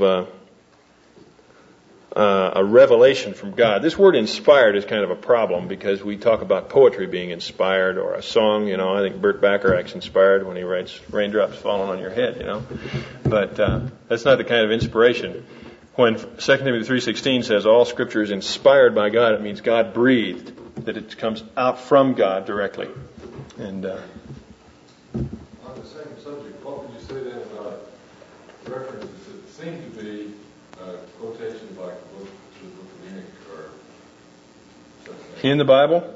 a revelation from God. This word inspired is kind of a problem because we talk about poetry being inspired or a song. I think Burt Bacharach's inspired when he writes "Raindrops Falling on Your Head." But that's not the kind of inspiration. When 2 Timothy 3:16 says all Scripture is inspired by God, it means God breathed, that it comes out from God directly. And on the same subject, what would you say then about references that seem to be quotations like the book of Enoch or such in the Bible?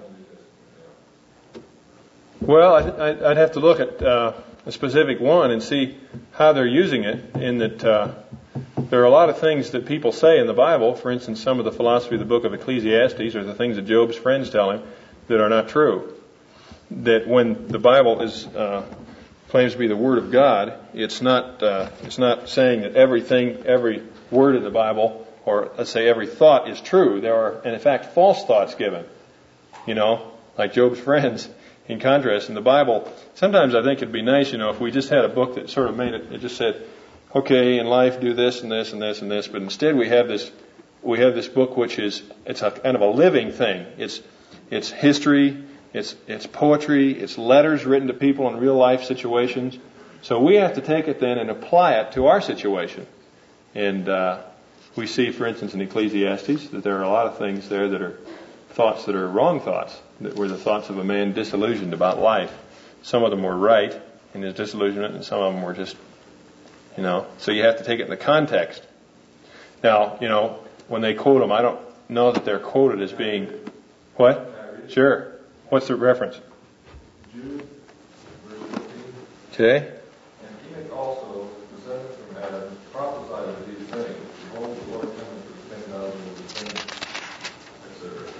Well, I'd have to look at a specific one and see how they're using it, in that there are a lot of things that people say in the Bible, for instance, some of the philosophy of the book of Ecclesiastes or the things that Job's friends tell him that are not true. That when the Bible claims to be the Word of God, it's not saying that every word of the Bible, or let's say every thought, is true. There are, in fact, false thoughts given. Like Job's friends. In contrast, in the Bible, sometimes I think it'd be nice, if we just had a book that sort of it just said, okay, in life do this and this and this and this, but instead we have this book which it's a kind of a living thing. It's history, it's poetry, it's letters written to people in real life situations. So we have to take it then and apply it to our situation. And we see, for instance, in Ecclesiastes that there are a lot of things there that are thoughts that are wrong thoughts, that were the thoughts of a man disillusioned about life. Some of them were right in his disillusionment, and some of them were just, so you have to take it in the context. Now, when they quote them, I don't know that they're quoted as being, what? Sure. What's the reference? Jude, verse 15. Okay. And Enoch also, descended from Adam, prophesied of these things. Behold, the Lord cometh with 10,000 of the saints, etc.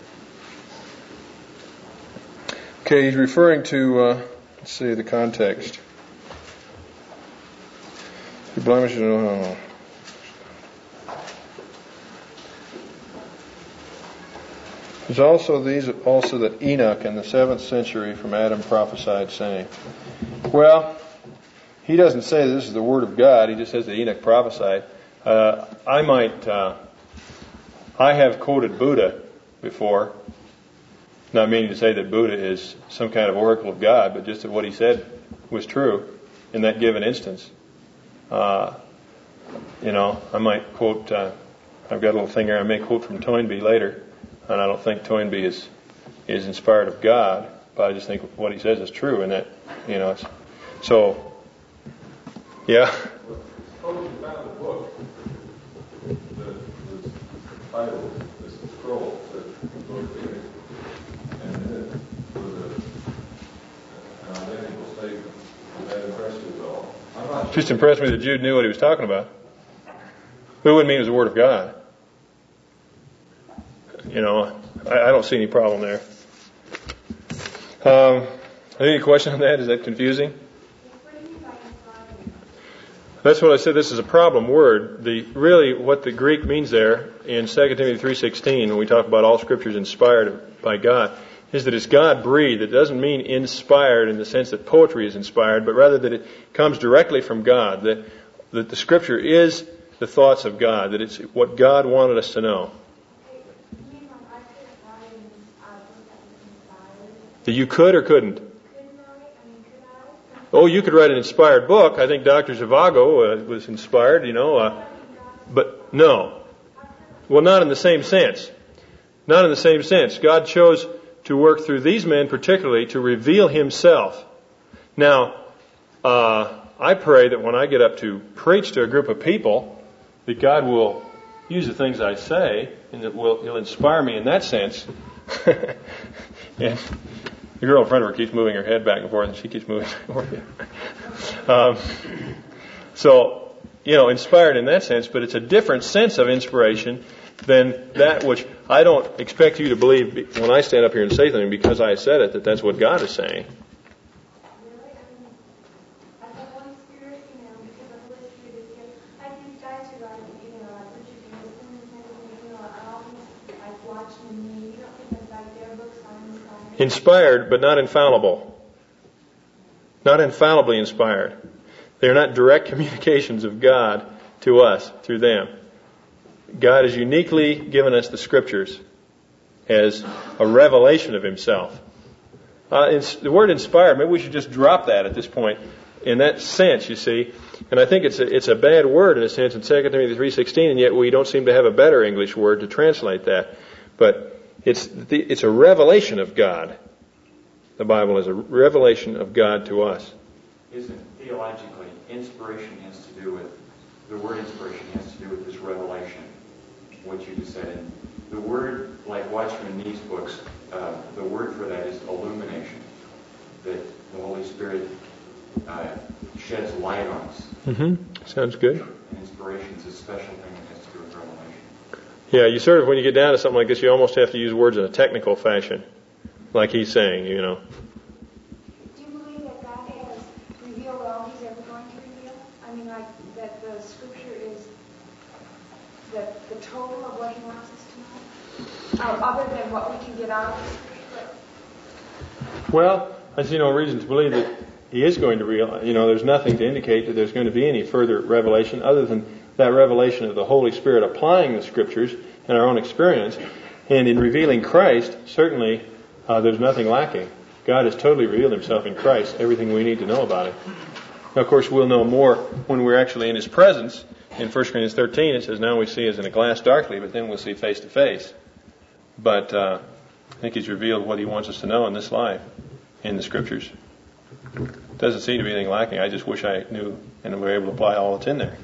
Okay, he's referring to, let's see, the context. The blemishes, no. There's also that Enoch in the 7th century from Adam prophesied, saying, well, he doesn't say this is the Word of God. He just says that Enoch prophesied. I have quoted Buddha before, not meaning to say that Buddha is some kind of oracle of God, but just that what he said was true in that given instance. I might quote, I've got a little thing here, I may quote from Toynbee later, and I don't think Toynbee is inspired of God, but I just think what he says is true, and that, so, yeah. Suppose title, this scroll, that Book of Enoch, and then it was an identical statement. That impressed you at all? I'm not sure. Just impressed me that Jude knew what he was talking about. It wouldn't mean it was the Word of God. You know, I don't see any problem there. Any question on that? Is that confusing? That's what I said. This is a problem word. Really, what the Greek means there in 2 Timothy 3:16, when we talk about all Scripture is inspired by God, is that it's God breathed. It doesn't mean inspired in the sense that poetry is inspired, but rather that it comes directly from God. That the Scripture is the thoughts of God. That it's what God wanted us to know. That you could or couldn't? Oh, you could write an inspired book. I think Dr. Zhivago was inspired, but no. Well, not in the same sense. Not in the same sense. God chose to work through these men particularly to reveal Himself. Now, I pray that when I get up to preach to a group of people, that God will use the things I say, and that He'll inspire me in that sense. And the girl in front of her keeps moving her head back and forth, and she keeps moving back and forth. So, inspired in that sense, but it's a different sense of inspiration than that which I don't expect you to believe when I stand up here and say something because I said it, that that's what God is saying. Inspired, but not infallible. Not infallibly inspired. They are not direct communications of God to us through them. God has uniquely given us the Scriptures as a revelation of Himself. The word inspired, maybe we should just drop that at this point in that sense, you see. And I think it's a bad word in a sense in 2 Timothy 3:16, and yet we don't seem to have a better English word to translate that. But it's a revelation of God. The Bible is a revelation of God to us. Isn't theologically, inspiration has to do with, the word inspiration has to do with this revelation, what you just said. And the word, like Watchman Nee's books, the word for that is illumination, that the Holy Spirit sheds light on us. Mm-hmm. Sounds good. And inspiration is a special thing that has to do with revelation. Yeah, you sort of, when you get down to something like this, you almost have to use words in a technical fashion, like he's saying, Do you believe that God has revealed all He's ever going to reveal? I mean, like that the Scripture is the total of what He wants us to know, other than what we can get out of the Scripture? Well, I see no reason to believe that He is going to reveal. There's nothing to indicate that there's going to be any further revelation other than that revelation of the Holy Spirit applying the Scriptures in our own experience. And in revealing Christ, certainly there's nothing lacking. God has totally revealed Himself in Christ, everything we need to know about Him. Now, of course, we'll know more when we're actually in His presence. In 1 Corinthians 13, it says, now we see as in a glass darkly, but then we'll see face to face. But I think He's revealed what He wants us to know in this life, in the Scriptures. Doesn't seem to be anything lacking. I just wish I knew and were able to apply all that's in there.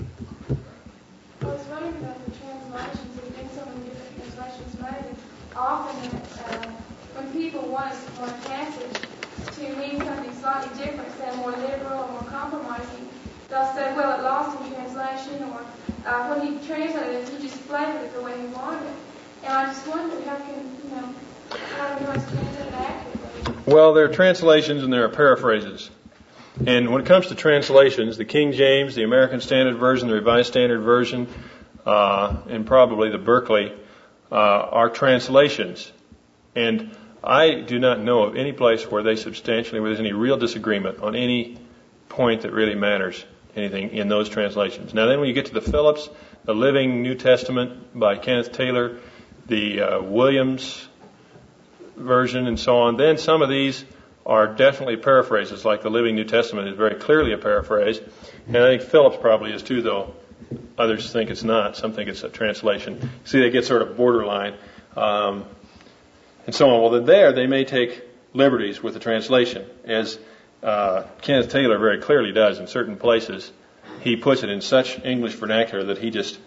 I was wondering about the translations. There's been so many different translations made. Often, when people want a passage to mean something slightly different, say more liberal or more compromising, they'll say, well, it lost in translation, or when he translated it, he just flavored it the way he wanted it. And I just wondered how do you know it's translated accurately? Well, there are translations and there are paraphrases. And when it comes to translations, the King James, the American Standard Version, the Revised Standard Version, and probably the Berkeley are translations. And I do not know of any place where there's any real disagreement on any point that really matters, anything in those translations. Now then when you get to the Phillips, the Living New Testament by Kenneth Taylor, the Williams version and so on, then some of these are definitely paraphrases, like the Living New Testament is very clearly a paraphrase. And I think Phillips probably is too, though others think it's not. Some think it's a translation. See, they get sort of borderline. And so on. Well, then there they may take liberties with the translation, as Kenneth Taylor very clearly does in certain places. He puts it in such English vernacular that he just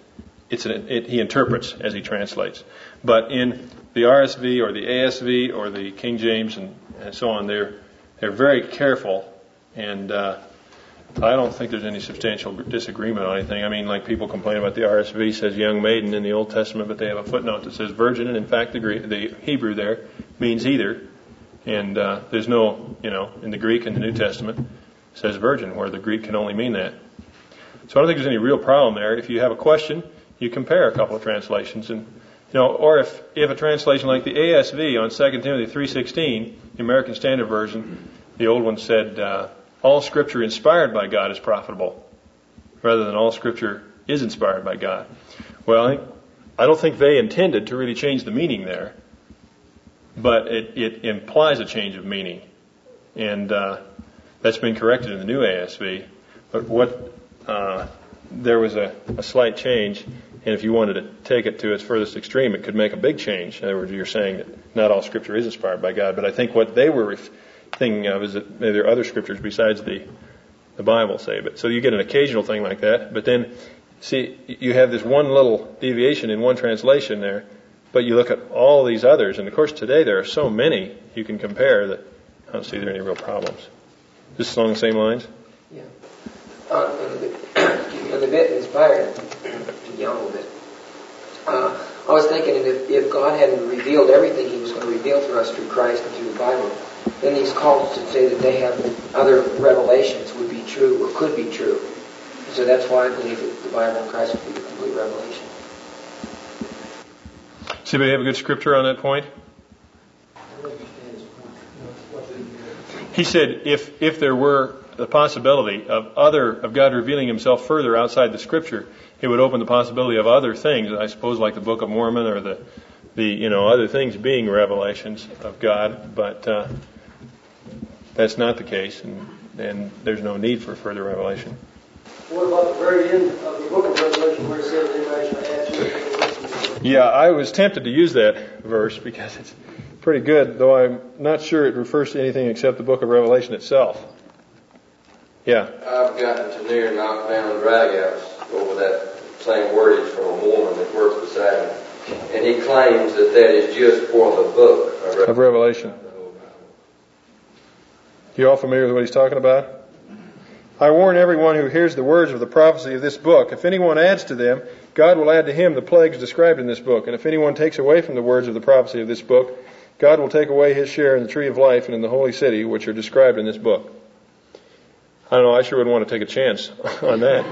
he interprets as he translates. But in the RSV or the ASV or the King James and so on, they're very careful, and I don't think there's any substantial disagreement on anything. I mean, like people complain about the RSV says young maiden in the Old Testament, but they have a footnote that says virgin, and in fact the Hebrew there means either. And there's no, in the Greek in the New Testament it says virgin, where the Greek can only mean that. So I don't think there's any real problem there. If you have a question, you compare a couple of translations, and or if a translation like the ASV on 2 Timothy 3:16, the American Standard Version, the old one said, all Scripture inspired by God is profitable, rather than all Scripture is inspired by God. Well, I don't think they intended to really change the meaning there, but it implies a change of meaning, and that's been corrected in the new ASV. But there was a slight change, and if you wanted to take it to its furthest extreme, it could make a big change. In other words, you're saying that not all Scripture is inspired by God, but I think what they were thinking of is that maybe there are other Scriptures besides the Bible, say. But so you get an occasional thing like that, but then, see, you have this one little deviation in one translation there, but you look at all these others, and of course today there are so many you can compare that I don't see there are any real problems. Is this along the same lines? Yeah. On the bit inspired, to get on a little bit, I was thinking if God hadn't revealed everything He was going to reveal to us through Christ and through the Bible, then these cults to say that they have other revelations would be true or could be true. So that's why I believe that the Bible and Christ would be the complete revelation. Does anybody have a good scripture on that point? He said if there were the possibility of God revealing Himself further outside the Scripture, it would open the possibility of other things. I suppose like the Book of Mormon or the other things being revelations of God, but that's not the case, and there's no need for further revelation. What about the very end of the Book of Revelation where it says anybody shall ask you? Yeah, I was tempted to use that verse because it's pretty good, though I'm not sure it refers to anything except the Book of Revelation itself. Yeah. I've gotten to near knock down dragouts over that same wordage from a Mormon that works beside me. And he claims that is just for the book of Revelation. You all familiar with what he's talking about? I warn everyone who hears the words of the prophecy of this book. If anyone adds to them, God will add to him the plagues described in this book. And if anyone takes away from the words of the prophecy of this book, God will take away his share in the tree of life and in the holy city, which are described in this book. I don't know, I sure wouldn't want to take a chance on that.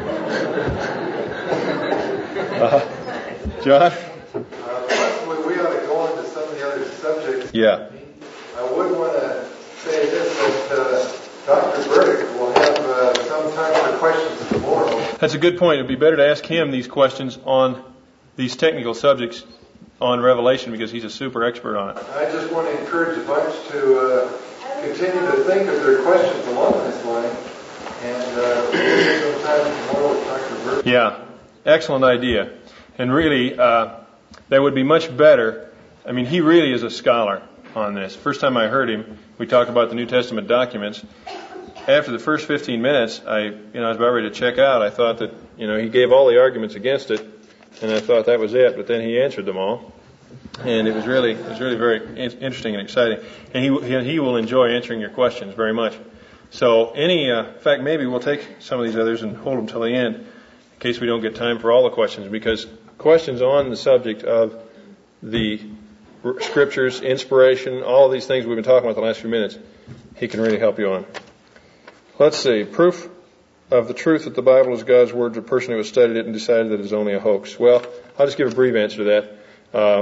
John? Possibly we ought to go into some of the other subjects. Yeah. I would want to say this, that Dr. Burdick will have some time for questions tomorrow. That's a good point. It would be better to ask him these questions on these technical subjects on Revelation because he's a super expert on it. I just want to encourage a bunch to continue to think of their questions along this line. And we'll take some time tomorrow with Dr. Burdick. Yeah, excellent idea. And really, that would be much better. I mean, he really is a scholar on this. First time I heard him, we talked about the New Testament documents. After the first 15 minutes, I was about ready to check out. I thought that, he gave all the arguments against it, and I thought that was it. But then he answered them all, and it was really very interesting and exciting. And he will enjoy answering your questions very much. So in fact, maybe we'll take some of these others and hold them till the end, in case we don't get time for all the questions, because questions on the subject of the Scriptures, inspiration, all of these things we've been talking about the last few minutes, he can really help you on. Let's see. Proof of the truth that the Bible is God's Word to a person who has studied it and decided that it is only a hoax. Well, I'll just give a brief answer to that.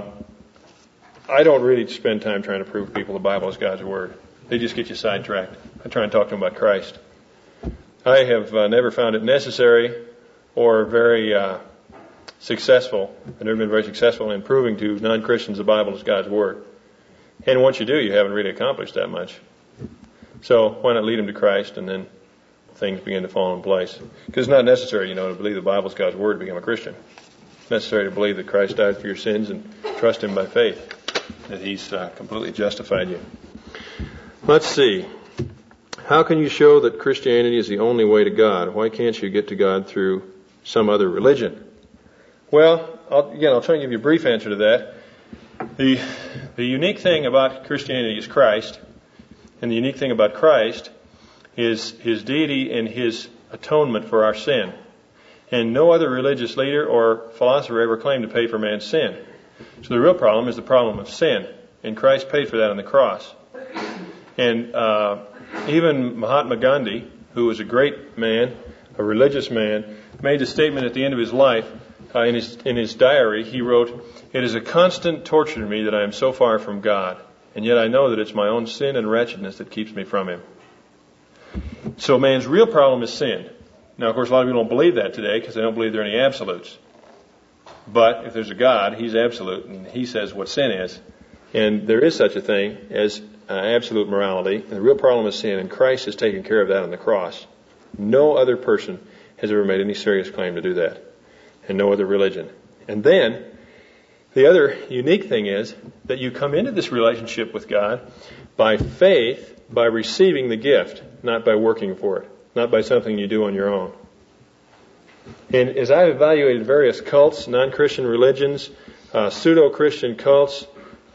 I don't really spend time trying to prove to people the Bible is God's Word. They just get you sidetracked. I try and talk to them about Christ. I have never found it necessary or very successful. I've never been very successful in proving to non-Christians the Bible is God's Word. And once you do, you haven't really accomplished that much. So why not lead them to Christ, and then things begin to fall in place? Because it's not necessary, to believe the Bible is God's Word to become a Christian. It's necessary to believe that Christ died for your sins and trust Him by faith, that He's completely justified you. Let's see. How can you show that Christianity is the only way to God? Why can't you get to God through some other religion? Well, I'll try and give you a brief answer to that. The unique thing about Christianity is Christ, and the unique thing about Christ is His deity and His atonement for our sin. And no other religious leader or philosopher ever claimed to pay for man's sin. So the real problem is the problem of sin, and Christ paid for that on the cross. And even Mahatma Gandhi, who was a great man, a religious man, made a statement at the end of his life. In his diary, he wrote, "It is a constant torture to me that I am so far from God, and yet I know that it's my own sin and wretchedness that keeps me from Him." So man's real problem is sin. Now, of course, a lot of people don't believe that today because they don't believe there are any absolutes. But if there's a God, He's absolute, and He says what sin is. And there is such a thing as absolute morality. The real problem is sin, and Christ has taken care of that on the cross. No other person has ever made any serious claim to do that, and no other religion. And then, the other unique thing is that you come into this relationship with God by faith, by receiving the gift, not by working for it, not by something you do on your own. And as I've evaluated various cults, non-Christian religions, pseudo-Christian cults,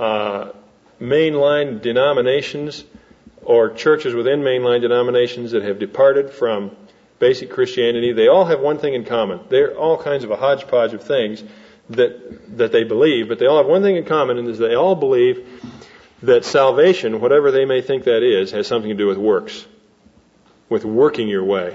mainline denominations, or churches within mainline denominations that have departed from basic Christianity, they all have one thing in common. They're all kinds of a hodgepodge of things that they believe, but they all have one thing in common, and is they all believe that salvation, whatever they may think that is, has something to do with works, with working your way.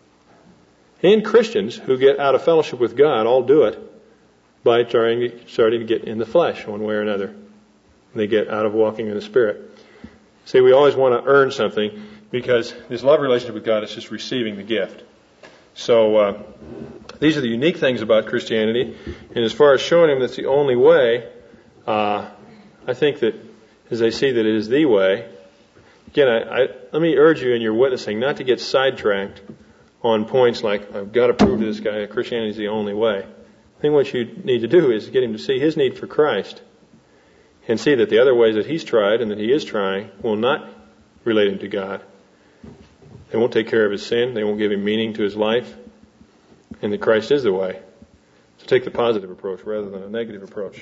And Christians who get out of fellowship with God all do it by starting to get in the flesh one way or another. They get out of walking in the Spirit. See, we always want to earn something because this love relationship with God is just receiving the gift. So these are the unique things about Christianity. And as far as showing them that's the only way, I think that as they see that it is the way, again, let me urge you in your witnessing not to get sidetracked on points like, I've got to prove to this guy that Christianity is the only way. I think what you need to do is get him to see his need for Christ and see that the other ways that he's tried and that he is trying will not relate him to God. They won't take care of his sin. They won't give him meaning to his life. And that Christ is the way. So take the positive approach rather than a negative approach.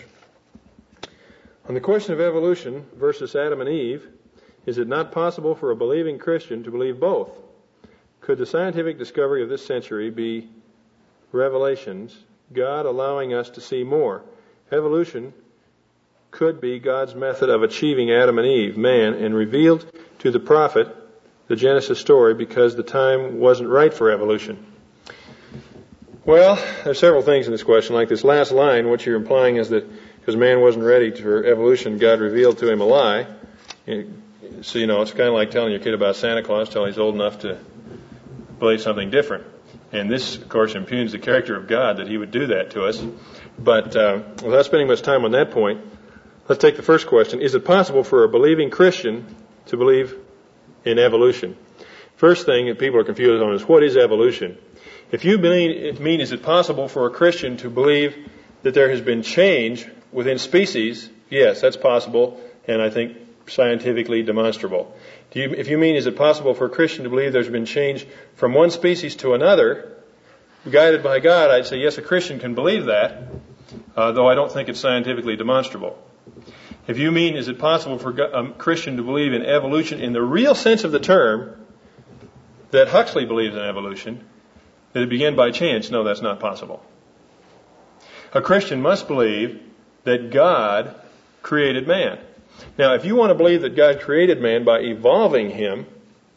On the question of evolution versus Adam and Eve, is it not possible for a believing Christian to believe both? Could the scientific discovery of this century be revelations, God allowing us to see more? Evolution could be God's method of achieving Adam and Eve, man, and revealed to the prophet the Genesis story because the time wasn't right for evolution. Well, there's several things in this question. Like this last line, what you're implying is that because man wasn't ready for evolution, God revealed to him a lie. So, it's kind of like telling your kid about Santa Claus till he's old enough to believe something different. And this, of course, impugns the character of God that He would do that to us. But without spending much time on that point, let's take the first question. Is it possible for a believing Christian to believe in evolution? First thing that people are confused on is, what is evolution? If you mean is it possible for a Christian to believe that there has been change within species, yes, that's possible, and I think scientifically demonstrable. If you mean is it possible for a Christian to believe there's been change from one species to another, guided by God, I'd say yes, a Christian can believe that, though I don't think it's scientifically demonstrable. If you mean is it possible for a Christian to believe in evolution in the real sense of the term, that Huxley believes in evolution, that it began by chance, no, that's not possible. A Christian must believe that God created man. Now, if you want to believe that God created man by evolving him,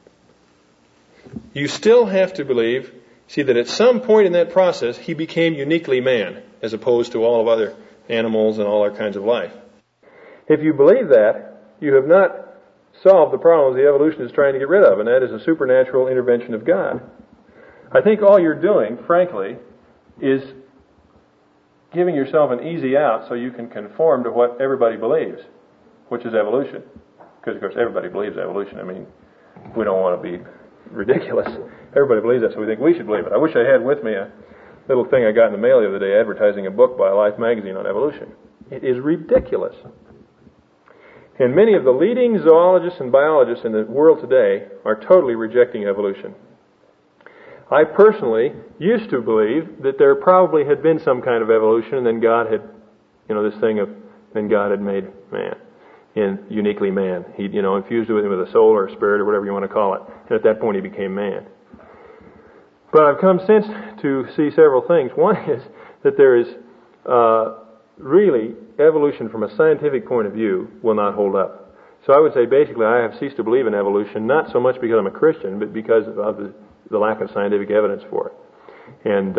you still have to believe, that at some point in that process, he became uniquely man, as opposed to all of other animals and all other kinds of life. If you believe that, you have not solved the problems the evolution is trying to get rid of, and that is a supernatural intervention of God. I think all you're doing, frankly, is giving yourself an easy out so you can conform to what everybody believes, which is evolution. Because, of course, everybody believes evolution. I mean, we don't want to be ridiculous. Everybody believes that, so we think we should believe it. I wish I had with me a little thing I got in the mail the other day advertising a book by Life magazine on evolution. It is ridiculous. And many of the leading zoologists and biologists in the world today are totally rejecting evolution. I personally used to believe that there probably had been some kind of evolution, and then God had, then God had made man, and uniquely man. He, infused it with a soul or a spirit or whatever you want to call it, and at that point he became man. But I've come since to see several things. One is that there is really evolution from a scientific point of view will not hold up. So I would say basically I have ceased to believe in evolution, not so much because I'm a Christian, but because of the lack of scientific evidence for it. And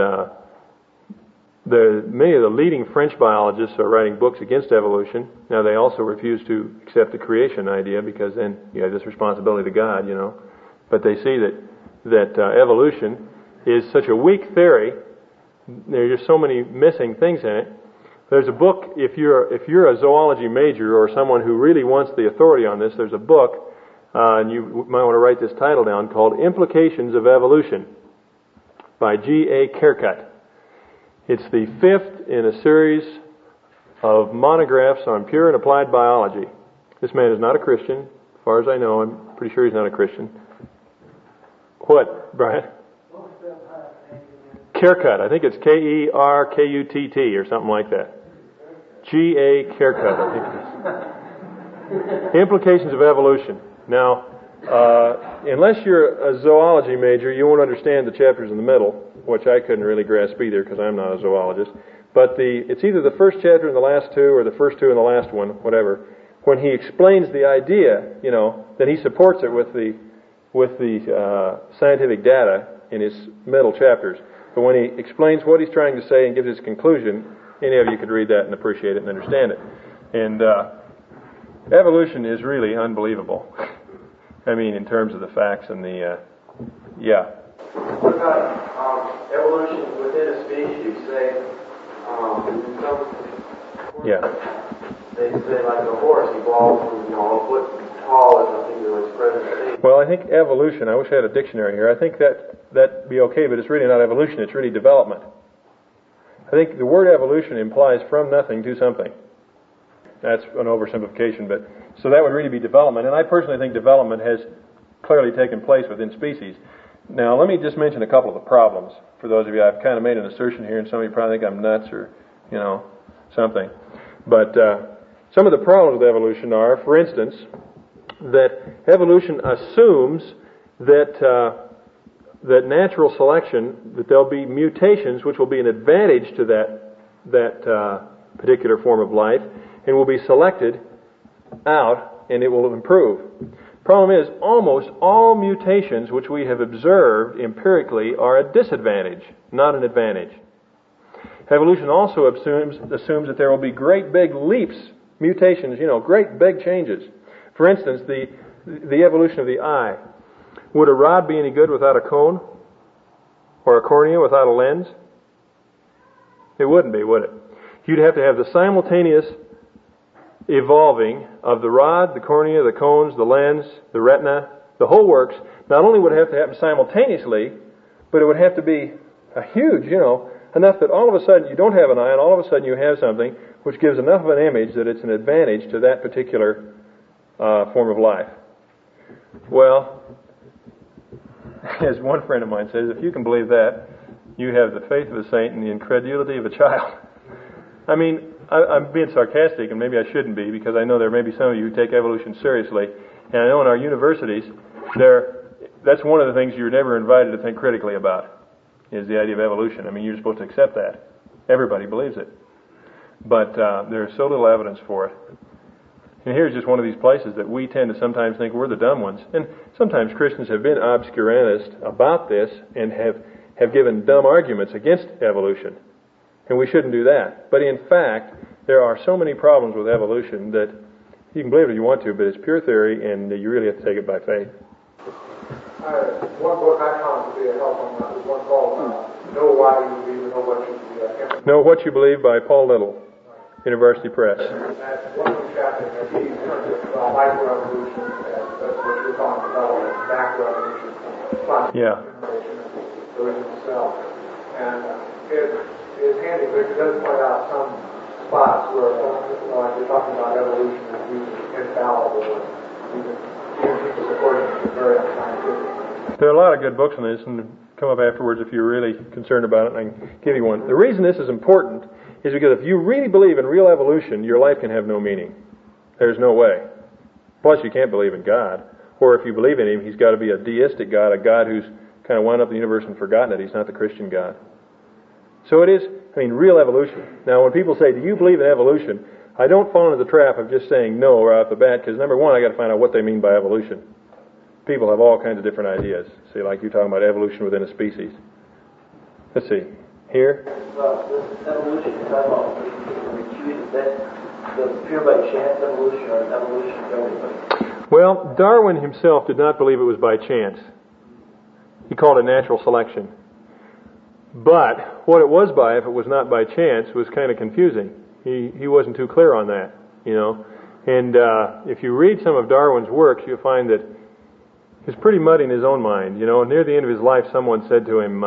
many of the leading French biologists are writing books against evolution. Now they also refuse to accept the creation idea because then you have this responsibility to God, But they see that evolution is such a weak theory. There are just so many missing things in it. There's a book, if you're a zoology major or someone who really wants the authority on this, there's a book, and you might want to write this title down, called Implications of Evolution by G.A. Kerkut. It's the fifth in a series of monographs on pure and applied biology. This man is not a Christian. As far as I know, I'm pretty sure he's not a Christian. What, Brian? Kerkut. I think it's Kerkutt or something like that. G.A. Kerkut, I think it is. Implications of Evolution. Now, unless you're a zoology major, you won't understand the chapters in the middle, which I couldn't really grasp either because I'm not a zoologist. But it's either the first chapter and the last two, or the first two and the last one, whatever. When he explains the idea, then he supports it with the scientific data in his middle chapters. But when he explains what he's trying to say and gives his conclusion, any of you could read that and appreciate it and understand it. And evolution is really unbelievable. I mean, in terms of the facts and yeah. What about evolution within a species? Say, They say like a horse evolved from a foot tall or something to its present state. Well, I think evolution, I wish I had a dictionary here. I think that'd be okay, but it's really not evolution, it's really development. I think the word evolution implies from nothing to something. That's an oversimplification, but so that would really be development. And I personally think development has clearly taken place within species. Now, let me just mention a couple of the problems for those of you. I've kind of made an assertion here, and some of you probably think I'm nuts or, something. But some of the problems with evolution are, for instance, that evolution assumes that natural selection, that there'll be mutations which will be an advantage to that particular form of life, and will be selected out, and it will improve. Problem is, almost all mutations which we have observed empirically are a disadvantage, not an advantage. Evolution also assumes that there will be great big leaps, mutations, great big changes. For instance, the evolution of the eye. Would a rod be any good without a cone? Or a cornea without a lens? It wouldn't be, would it? You'd have to have the simultaneous evolving of the rod, the cornea, the cones, the lens, the retina, the whole works. Not only would it have to happen simultaneously, but it would have to be a huge, enough that all of a sudden you don't have an eye and all of a sudden you have something which gives enough of an image that it's an advantage to that particular form of life. Well, as one friend of mine says, if you can believe that, you have the faith of a saint and the incredulity of a child. I mean, I'm being sarcastic, and maybe I shouldn't be, because I know there may be some of you who take evolution seriously. And I know in our universities, that's one of the things you're never invited to think critically about, is the idea of evolution. I mean, you're supposed to accept that. Everybody believes it. But there's so little evidence for it. And here's just one of these places that we tend to sometimes think we're the dumb ones. And sometimes Christians have been obscurantist about this and have given dumb arguments against evolution. And we shouldn't do that. But in fact, there are so many problems with evolution that you can believe it if you want to, but it's pure theory and you really have to take it by faith. One book I found to be a help on that was one called Know Why You Believe and Know What You Believe. Know What You Believe by Paul Little, University Press. That's one of the chapters that he turns it microevolution, that's what you're talking about, macroevolution, evolution itself. And it's handy because it does point out some spots where, like you're talking about evolution is infallible, even according to very scientific. There are a lot of good books on this, and come up afterwards if you're really concerned about it, and I can give you one. The reason this is important is because if you really believe in real evolution, your life can have no meaning. There's no way. Plus, you can't believe in God. Or if you believe in Him, He's got to be a deistic God, a God who's kind of wound up the universe and forgotten it. He's not the Christian God. So it is, real evolution. Now, when people say, do you believe in evolution? I don't fall into the trap of just saying no right off the bat, because number one, I got to find out what they mean by evolution. People have all kinds of different ideas. See, like you're talking about evolution within a species. Let's see. Here? This evolution you're talking about, is that the pure by chance evolution or evolution of everybody? Well, Darwin himself did not believe it was by chance. He called it natural selection. But what it was by, if it was not by chance, was kind of confusing. He wasn't too clear on that, And if you read some of Darwin's works, you'll find that he's pretty muddy in his own mind. Near the end of his life, someone said to him,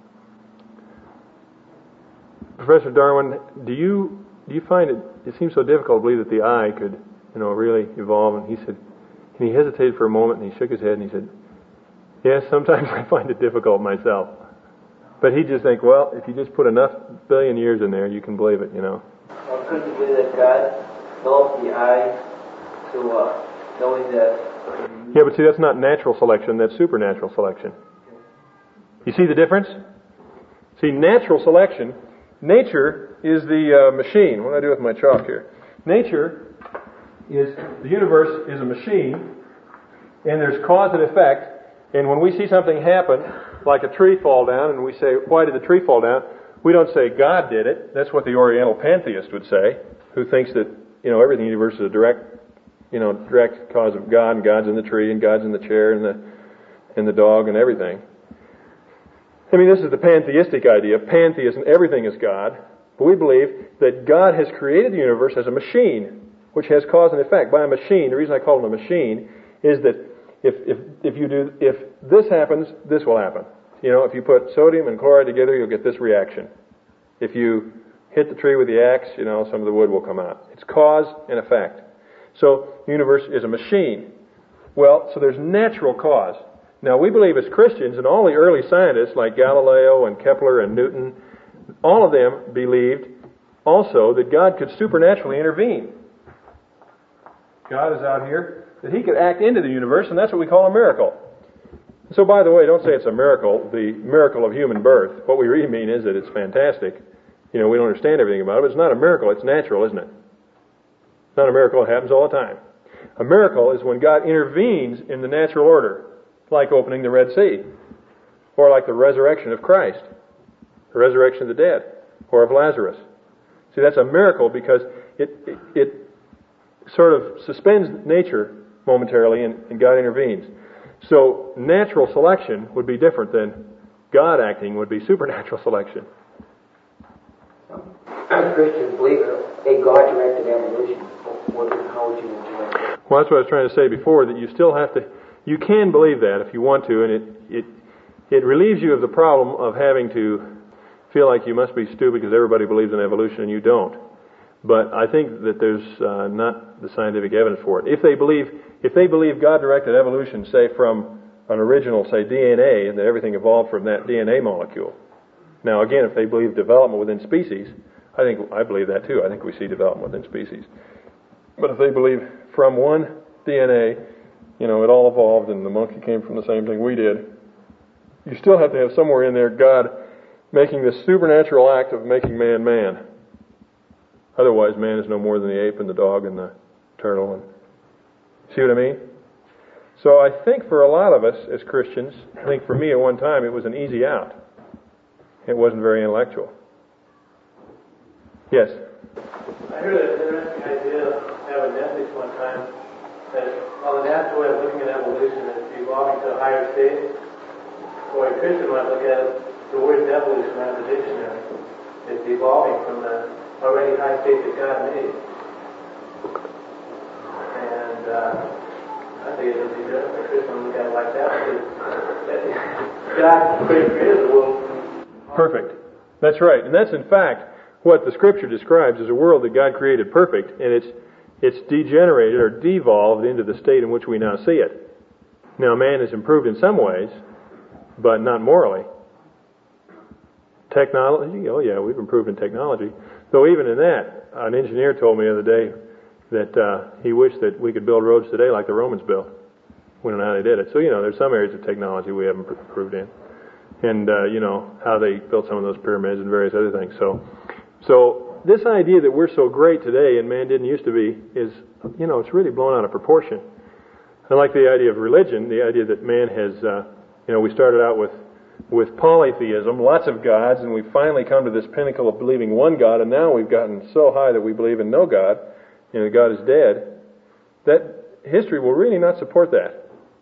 Professor Darwin, do you find it seems so difficult to believe that the eye could, really evolve? And he said, and he hesitated for a moment, and he shook his head, and he said, yes, sometimes I find it difficult myself. But he'd just think, well, if you just put enough billion years in there, you can believe it, Well, couldn't you believe that God developed the eye to knowing that? Yeah, but see, that's not natural selection, that's supernatural selection. You see the difference? See, natural selection, nature is the machine. What do I do with my chalk here? Nature is, the universe is a machine, and there's cause and effect, and when we see something happen, like a tree fall down, and we say, why did the tree fall down? We don't say God did it. That's what the Oriental pantheist would say, who thinks that, everything in the universe is a direct cause of God, and God's in the tree, and God's in the chair, and the dog, and everything. This is the pantheistic idea. Pantheism, everything is God. But we believe that God has created the universe as a machine, which has cause and effect. By a machine, the reason I call it a machine is that if this happens, this will happen. If you put sodium and chloride together, you'll get this reaction. If you hit the tree with the axe, some of the wood will come out. It's cause and effect. So the universe is a machine. Well, so there's natural cause. Now, we believe as Christians, and all the early scientists like Galileo and Kepler and Newton, all of them believed also that God could supernaturally intervene. God is out here, that He could act into the universe, and that's what we call a miracle. So, by the way, don't say it's a miracle, the miracle of human birth. What we really mean is that it's fantastic. We don't understand everything about it, but it's not a miracle, it's natural, isn't it? It's not a miracle, it happens all the time. A miracle is when God intervenes in the natural order, like opening the Red Sea, or like the resurrection of Christ, the resurrection of the dead, or of Lazarus. See, that's a miracle because it sort of suspends nature momentarily and God intervenes. So natural selection would be different than God acting would be supernatural selection. Christians believe a God-directed evolution. How would you enjoy it? Well, that's what I was trying to say before, that you still have to, you can believe that if you want to, and it relieves you of the problem of having to feel like you must be stupid because everybody believes in evolution and you don't. But I think that there's not the scientific evidence for it. If they believe God-directed evolution, say from an original, say DNA, and that everything evolved from that DNA molecule. Now, again, if they believe development within species, I believe that too. I think we see development within species. But if they believe from one DNA, it all evolved and the monkey came from the same thing we did, you still have to have somewhere in there God making this supernatural act of making man. Otherwise, man is no more than the ape and the dog and the turtle. See what I mean? So I think for a lot of us as Christians, I think for me at one time it was an easy out. It wasn't very intellectual. Yes? I heard an interesting idea out of Netflix one time that while the natural way of looking at evolution is evolving to a higher state, or a Christian might look at it, the word evolution out of the dictionary. It's evolving from the already high state that God made. And I think it would be good for a Christian to look at it like that, because God created the world. Perfect. That's right. And that's in fact what the Scripture describes as a world that God created perfect, and it's degenerated or devolved into the state in which we now see it. Now, man has improved in some ways, but not morally. Technology? Oh yeah, we've improved in technology. Though even in that, an engineer told me the other day that he wished that we could build roads today like the Romans built. We don't know how they did it. So, there's some areas of technology we haven't improved in. And, how they built some of those pyramids and various other things. So this idea that we're so great today and man didn't used to be is, it's really blown out of proportion. I like the idea of religion, the idea that man has, we started out with polytheism, lots of gods, and we finally come to this pinnacle of believing one God, and now we've gotten so high that we believe in no God, God is dead. That history will really not support that.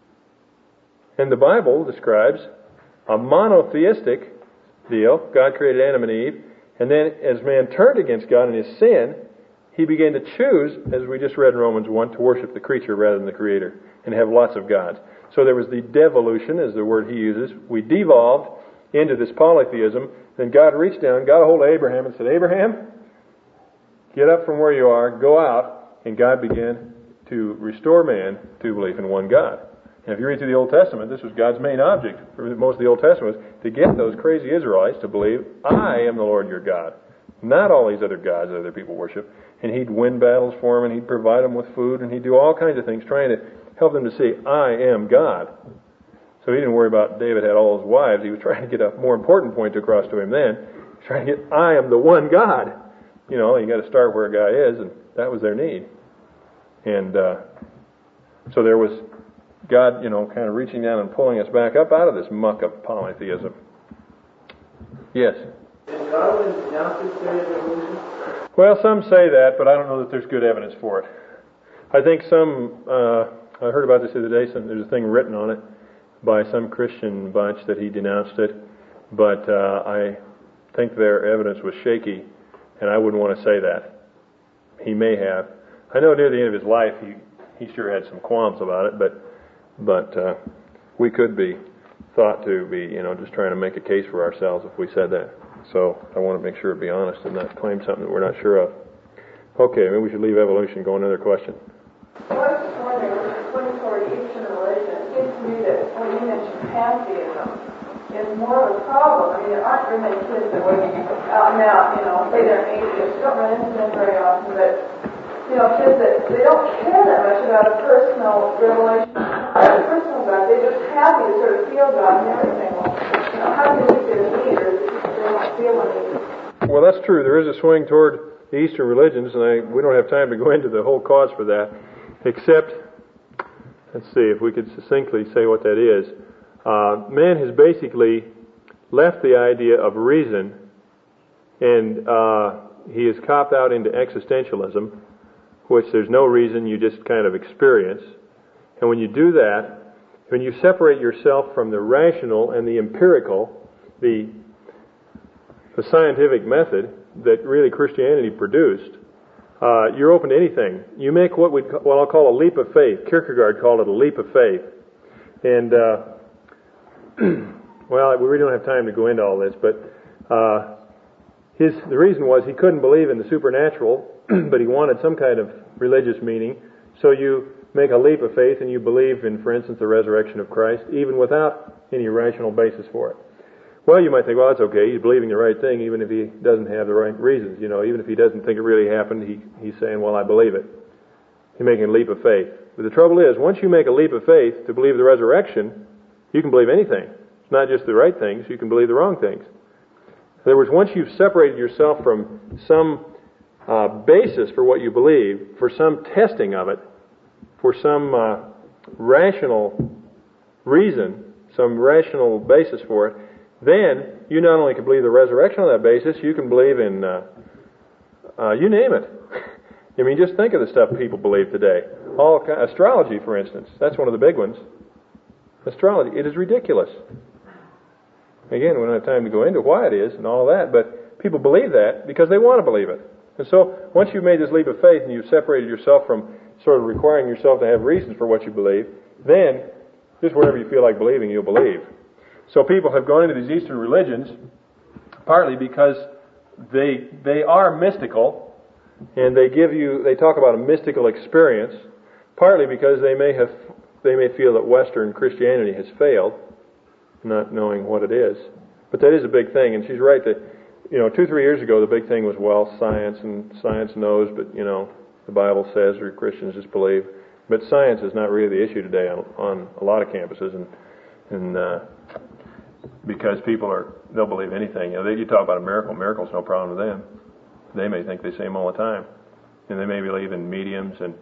And the Bible describes a monotheistic deal. God created Adam and Eve, and then as man turned against God in his sin, he began to choose, as we just read in Romans 1, to worship the creature rather than the Creator, and have lots of gods. So there was the devolution, as the word he uses. We devolved into this polytheism. Then God reached down, got a hold of Abraham and said, Abraham, get up from where you are, go out. And God began to restore man to belief in one God. And if you read through the Old Testament, this was God's main object for most of the Old Testament, was to get those crazy Israelites to believe, I am the Lord your God. Not all these other gods that other people worship. And he'd win battles for them, and he'd provide them with food, and he'd do all kinds of things trying to help them to see, I am God. So he didn't worry about David had all his wives. He was trying to get a more important point across to him then. He was trying to get, I am the one God. You got to start where a guy is, and that was their need. And so there was God, kind of reaching down and pulling us back up out of this muck of polytheism. Yes? Is Darwin denounce this theory of evolution? Well, some say that, but I don't know that there's good evidence for it. I think I heard about this the other day, there's a thing written on it by some Christian bunch that he denounced it, but I think their evidence was shaky, and I wouldn't want to say that. He may have. I know near the end of his life he sure had some qualms about it, but we could be thought to be, just trying to make a case for ourselves if we said that. So I want to make sure to be honest and not claim something that we're not sure of. Okay, maybe we should leave evolution and go on to another question. I was just wondering, when it's toward Eastern religion, it seems to me that when you mention pantheism, it's more of a problem. I mean, there aren't very many kids that would out and out, say they're atheists. You don't run into them very often, but, kids that, they don't care that much about a personal revelation, a personal God. They're just happy to sort of feel God and everything. Well, how do you think they're need, or they don't feel a need? Well, that's true. There is a swing toward the Eastern religions, and we don't have time to go into the whole cause for that, except, let's see if we could succinctly say what that is. Man has basically left the idea of reason, and he has copped out into existentialism, which there's no reason, you just kind of experience. And when you do that, when you separate yourself from the rational and the empirical, the scientific method that really Christianity produced, you're open to anything. You make what I'll call a leap of faith. Kierkegaard called it a leap of faith. And, well, we really don't have time to go into all this, but the reason was he couldn't believe in the supernatural, but he wanted some kind of religious meaning. So you make a leap of faith and you believe in, for instance, the resurrection of Christ, even without any rational basis for it. Well, you might think, well, that's okay. He's believing the right thing, even if he doesn't have the right reasons. Even if he doesn't think it really happened, he's saying, well, I believe it. You're making a leap of faith. But the trouble is, once you make a leap of faith to believe the resurrection, you can believe anything. It's not just the right things. You can believe the wrong things. In other words, once you've separated yourself from some basis for what you believe, for some testing of it, for some rational reason, some rational basis for it, then you not only can believe the resurrection on that basis, you can believe in, you name it. I mean, just think of the stuff people believe today. Astrology, for instance, that's one of the big ones. Astrology, it is ridiculous. Again, we don't have time to go into why it is and all of that, but people believe that because they want to believe it. And so, once you've made this leap of faith and you've separated yourself from sort of requiring yourself to have reasons for what you believe, then just whatever you feel like believing, you'll believe. So people have gone into these Eastern religions partly because they are mystical, and they talk about a mystical experience, partly because they may feel that Western Christianity has failed, not knowing what it is. But that is a big thing, and she's right that, 2-3 years ago the big thing was, well, science, and science knows, but, the Bible says, or Christians just believe. But science is not really the issue today on a lot of campuses, and because they'll believe anything. You talk about a miracle. Miracle's no problem with them. They may think they see them all the time, and they may believe in mediums and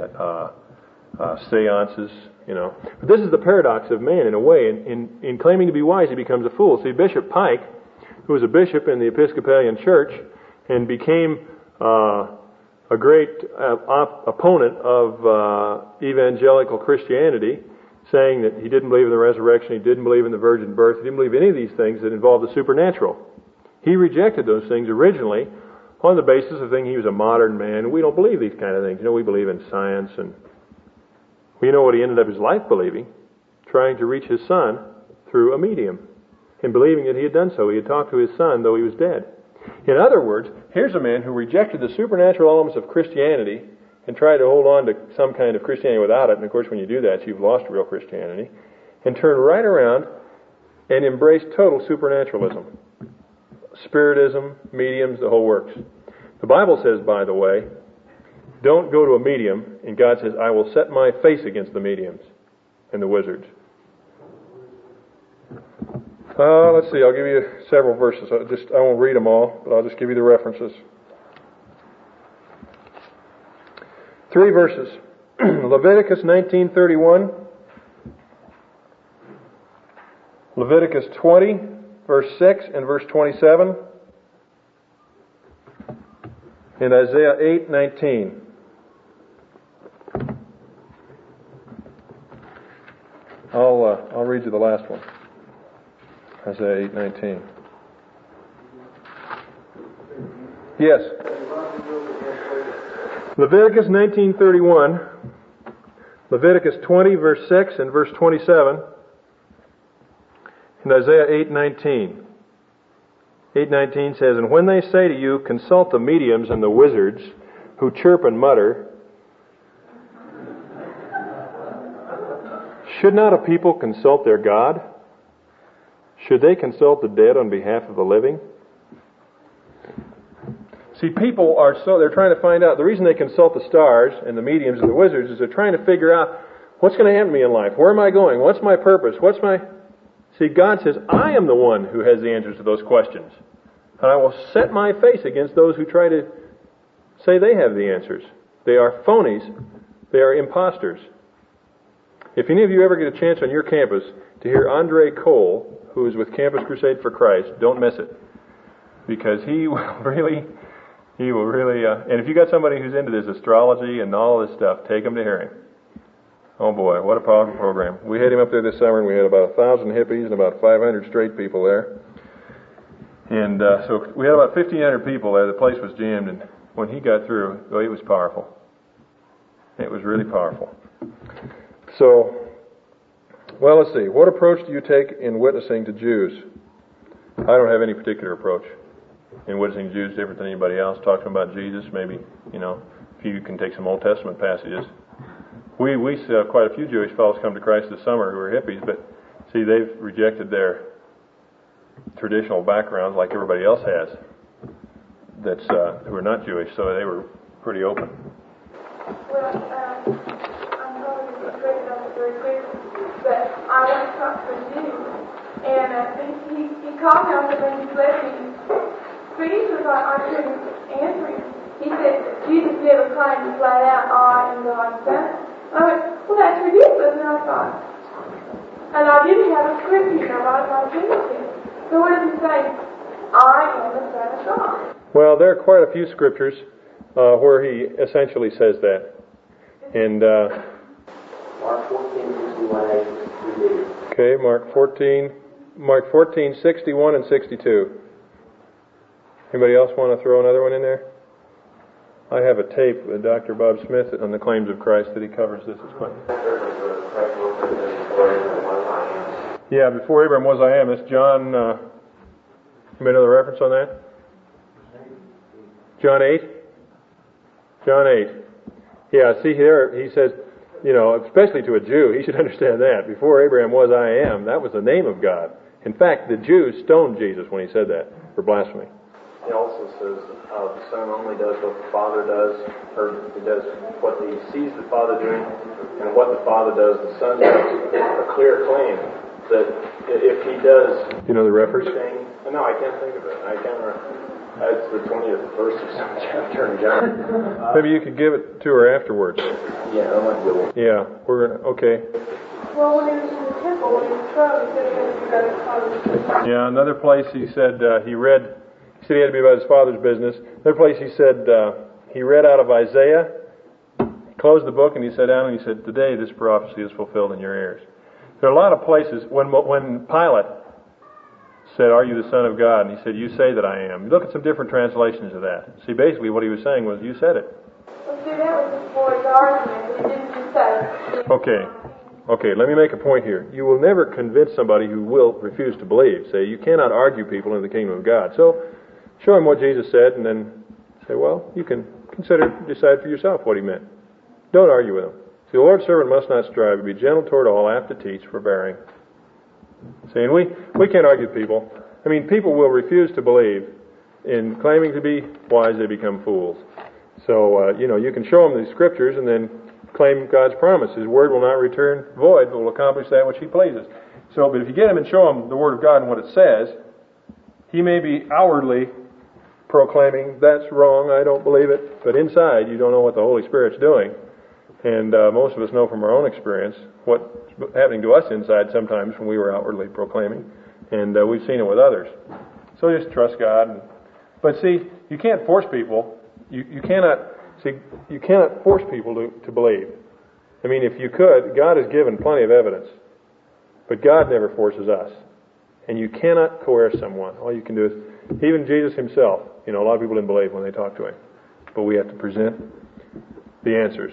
seances. But this is the paradox of man in a way. In claiming to be wise, he becomes a fool. See, Bishop Pike, who was a bishop in the Episcopalian Church and became a great opponent of evangelical Christianity, saying that he didn't believe in the resurrection, he didn't believe in the virgin birth, he didn't believe any of these things that involved the supernatural. He rejected those things originally on the basis of thinking he was a modern man, and we don't believe these kind of things. We believe in science, and we know what he ended up his life believing, trying to reach his son through a medium, and believing that he had done so. He had talked to his son, though he was dead. In other words, here's a man who rejected the supernatural elements of Christianity and tried to hold on to some kind of Christianity without it. And of course, when you do that, you've lost real Christianity. And turned right around and embraced total supernaturalism. Spiritism, mediums, the whole works. The Bible says, by the way, don't go to a medium, and God says, I will set my face against the mediums and the wizards. Let's see, I'll give you several verses. I won't read them all, but I'll just give you the references. 3 verses. Leviticus 19:31. Leviticus 20, verse 6 and verse 27. And Isaiah 8:19. I'll read you the last one. Isaiah 8:19. Yes. Leviticus 19:31, Leviticus 20, verse 6 and verse 27, and Isaiah 8:19. 8:19 says, And when they say to you, consult the mediums and the wizards who chirp and mutter, should not a people consult their God? Should they consult the dead on behalf of the living? See, people they're trying to find out. The reason they consult the stars and the mediums and the wizards is they're trying to figure out what's going to happen to me in life. Where am I going? What's my purpose? See, God says, I am the one who has the answers to those questions. And I will set my face against those who try to say they have the answers. They are phonies. They are imposters. If any of you ever get a chance on your campus to hear Andre Cole, who is with Campus Crusade for Christ, don't miss it. Because he will really, and if you got somebody who's into this astrology and all this stuff, take him to hear him. Oh boy, what a powerful program. We had him up there this summer, and we had about 1,000 hippies and about 500 straight people there. And so we had about 1,500 people there. The place was jammed, and when he got through, it was powerful. It was really powerful. So, well, let's see. What approach do you take in witnessing to Jews? I don't have any particular approach in witnessing Jews different than anybody else. Talk to them about Jesus, maybe, if you can take some Old Testament passages. We saw quite a few Jewish fellows come to Christ this summer who are hippies, but see, they've rejected their traditional backgrounds like everybody else has who are not Jewish, so they were pretty open. Well, I'm probably going to break it down very quick, but I want to talk to a Jew, and he called me on the when he left me. Pretty sure I couldn't answer him. He said that Jesus never claimed flat out, I am God's son. I went, well, that's ridiculous, and I thought. And I didn't have a scripture, I wrote my Genesis. So what does he say? I am the Son of God. Well, there are quite a few scriptures where he essentially says that. And Mark 14:61a. Okay, Mark 14:61 and 62. Anybody else want to throw another one in there? I have a tape with Dr. Bob Smith on the claims of Christ that he covers this. It's quite... Yeah, before Abraham was I am. That's John. Anybody know the reference on that? John 8. John 8. Yeah, see here he says, especially to a Jew, he should understand that. Before Abraham was I am. That was the name of God. In fact, the Jews stoned Jesus when he said that for blasphemy. He also says the Son only does what the Father does, or he does what he sees the Father doing, and what the Father does, the Son does. A clear claim that if he does... You know the reference? No, I can't think of it. I can't remember. That's the 20th verse of some chapter in John. Maybe you could give it to her afterwards. Yeah, I might do it. Yeah, we're going to... Okay. Well, when he was in the temple, when he was 12, he said he had to be about his father's. Yeah, another place he said he said he had to be about his father's business. Another place he said he read out of Isaiah, closed the book, and he sat down and he said, "Today this prophecy is fulfilled in your ears." There are a lot of places when Pilate said, "Are you the Son of God?" and he said, "You say that I am." You look at some different translations of that. See, basically what he was saying was, "You said it." Well, see, that was his boy's argument. He didn't just say. Okay, let me make a point here. You will never convince somebody who will refuse to believe. Say, you cannot argue people into the kingdom of God. So, show him what Jesus said, and then say, well, you can decide for yourself what he meant. Don't argue with him. See, the Lord's servant must not strive to be gentle toward all, apt to teach, forbearing. See, and we can't argue with people. I mean, people will refuse to believe. In claiming to be wise, they become fools. So, you can show them the Scriptures and then claim God's promise. His word will not return void, but will accomplish that which he pleases. So, but if you get him and show him the word of God and what it says, he may be outwardly proclaiming, "That's wrong, I don't believe it," but inside you don't know what the Holy Spirit's doing. And most of us know from our own experience what's happening to us inside sometimes when we were outwardly proclaiming, and we've seen it with others. So just trust God. But see, you can't force people. You cannot force people to believe. I mean, if you could, God has given plenty of evidence. But God never forces us. And you cannot coerce someone. All you can do is, even Jesus himself, a lot of people didn't believe when they talked to him. But we have to present the answers.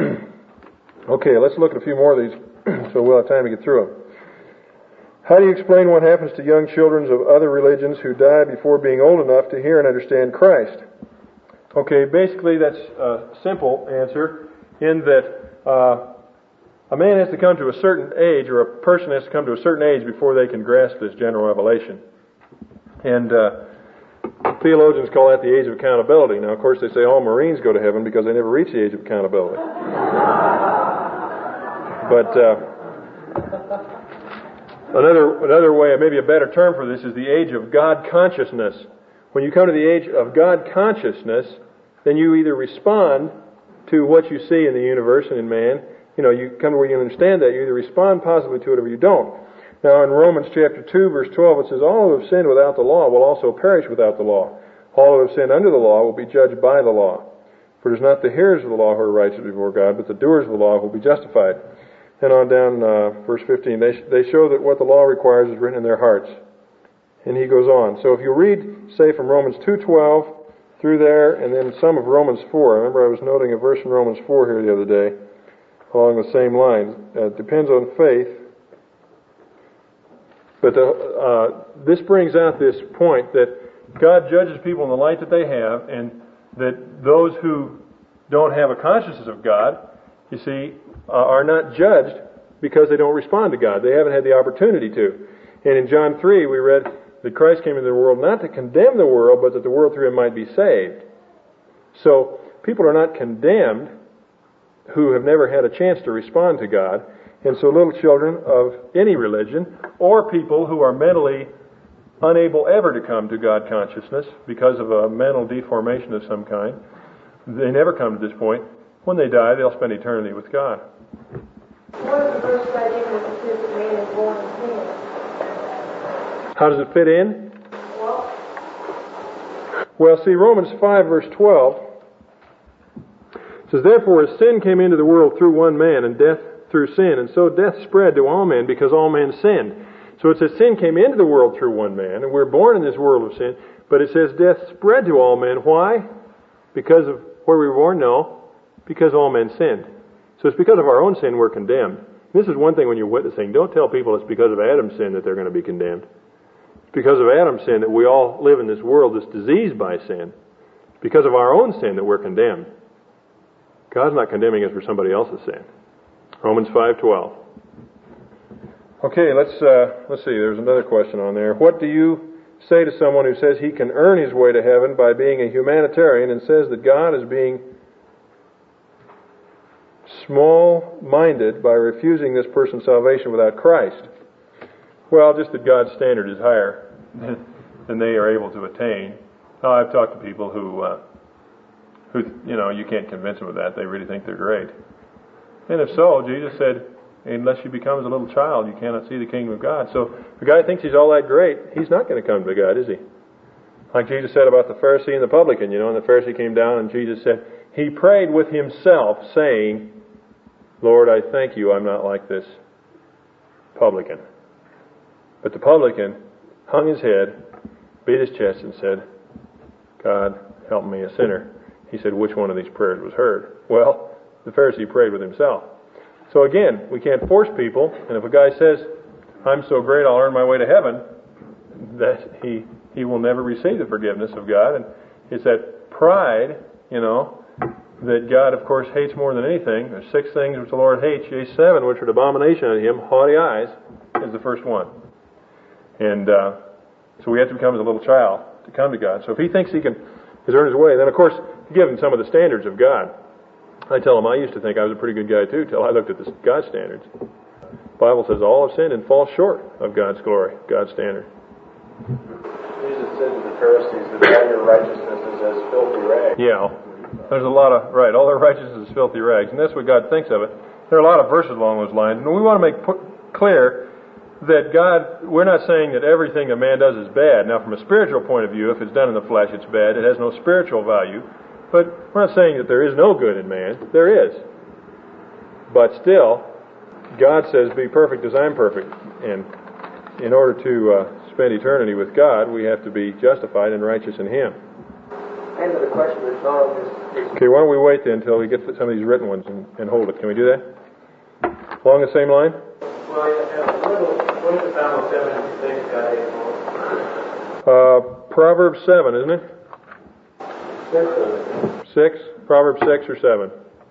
Okay, let's look at a few more of these so we'll have time to get through them. How do you explain what happens to young children of other religions who die before being old enough to hear and understand Christ? Okay, basically that's a simple answer in that a man has to come to a certain age, or a person has to come to a certain age before they can grasp this general revelation. And theologians call that the age of accountability. Now, of course, they say all Marines go to heaven because they never reach the age of accountability. But another way, maybe a better term for this, is the age of God consciousness. When you come to the age of God consciousness, then you either respond to what you see in the universe and in man. You come to where you understand that. You either respond positively to it or you don't. Now in Romans chapter 2, verse 12, it says, "All who have sinned without the law will also perish without the law. All who have sinned under the law will be judged by the law. For it is not the hearers of the law who are righteous before God, but the doers of the law who will be justified." And on down verse 15, they show that what the law requires is written in their hearts. And he goes on. So if you read, say, from Romans 2:12 through there, and then some of Romans 4. I remember I was noting a verse in Romans 4 here the other day, along the same lines. It depends on faith. But this brings out this point that God judges people in the light that they have, and that those who don't have a consciousness of God, you see, are not judged because they don't respond to God. They haven't had the opportunity to. And in John 3, we read that Christ came into the world not to condemn the world, but that the world through him might be saved. So, people are not condemned who have never had a chance to respond to God. And so little children of any religion, or people who are mentally unable ever to come to God consciousness because of a mental deformation of some kind, they never come to this point. When they die, they'll spend eternity with God. One of the verses I gave was that says that man is born in sin. How does it fit in? Well, see, Romans 5, verse 12 says, "Therefore, as sin came into the world through one man, and death through sin, and so death spread to all men because all men sinned." So it says sin came into the world through one man, and we're born in this world of sin, but it says death spread to all men. Why? Because of where we were born? No. Because all men sinned. So it's because of our own sin we're condemned. This is one thing when you're witnessing. Don't tell people it's because of Adam's sin that they're going to be condemned. It's because of Adam's sin that we all live in this world that's diseased by sin. It's because of our own sin that we're condemned. God's not condemning us for somebody else's sin. Romans 5:12. Okay, let's see. There's another question on there. What do you say to someone who says he can earn his way to heaven by being a humanitarian and says that God is being small-minded by refusing this person's salvation without Christ? Well, just that God's standard is higher than they are able to attain. Now, I've talked to people who you can't convince them of that. They really think they're great. And if so, Jesus said, unless you become as a little child, you cannot see the kingdom of God. So if a guy thinks he's all that great, he's not going to come to God, is he? Like Jesus said about the Pharisee and the publican, and the Pharisee came down and Jesus said, he prayed with himself, saying, Lord, I thank you I'm not like this publican. But the publican hung his head, beat his chest, and said, God, help me, a sinner. He said, which one of these prayers was heard? Well, the Pharisee prayed with himself. So again, we can't force people, and if a guy says, I'm so great I'll earn my way to heaven, that he will never receive the forgiveness of God. And it's that pride, that God, of course, hates more than anything. There's 6 things which the Lord hates, yea, 7 which are an abomination unto him. Haughty eyes is the first one. And so we have to become as a little child to come to God. So if he thinks he can earn his way, then of course, give him some of the standards of God. I tell him I used to think I was a pretty good guy too, till I looked at God's standards. The Bible says all have sinned and fall short of God's glory, God's standard. Jesus said to the Pharisees that all your righteousness is as filthy rags. Yeah, there's a lot of, right, all their righteousness is filthy rags, and that's what God thinks of it. There are a lot of verses along those lines, and we want to make clear that God, we're not saying that everything a man does is bad. Now, from a spiritual point of view, if it's done in the flesh, it's bad. It has no spiritual value. But we're not saying that there is no good in man. There is. But still, God says, be perfect as I'm perfect. And in order to spend eternity with God, we have to be justified and righteous in Him. End of the question is not on this. Okay, why don't we wait then until we get some of these written ones and hold it. Can we do that? Along the same line? Well, what is the Psalm 76 God hates most? Proverbs 7, isn't it? 6? Proverbs 6 or 7?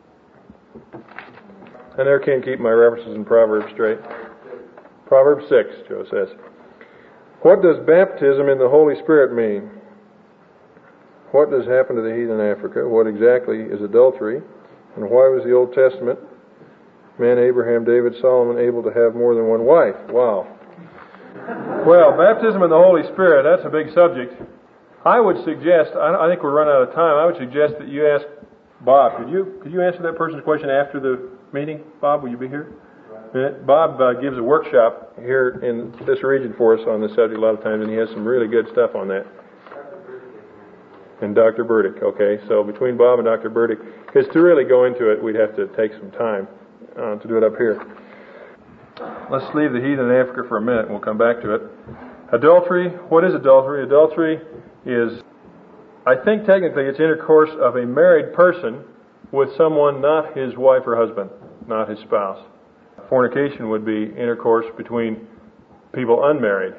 I never can keep my references in Proverbs straight. Proverbs 6, Joe says. What does baptism in the Holy Spirit mean? What does happen to the heathen in Africa? What exactly is adultery? And why was the Old Testament man Abraham, David, Solomon able to have more than one wife? Wow. Well, baptism in the Holy Spirit, that's a big subject. I would suggest, I think we're running out of time, I would suggest that you ask Bob. Could you answer that person's question after the meeting? Bob, will you be here? Right. Bob gives a workshop here in this region for us on this subject a lot of times, and he has some really good stuff on that. And Dr. Burdick, okay. So between Bob and Dr. Burdick, because to really go into it, we'd have to take some time to do it up here. Let's leave the heathen in Africa for a minute, and we'll come back to it. Adultery, what is adultery? Adultery is, I think technically it's intercourse of a married person with someone not his wife or husband, not his spouse. Fornication would be intercourse between people unmarried.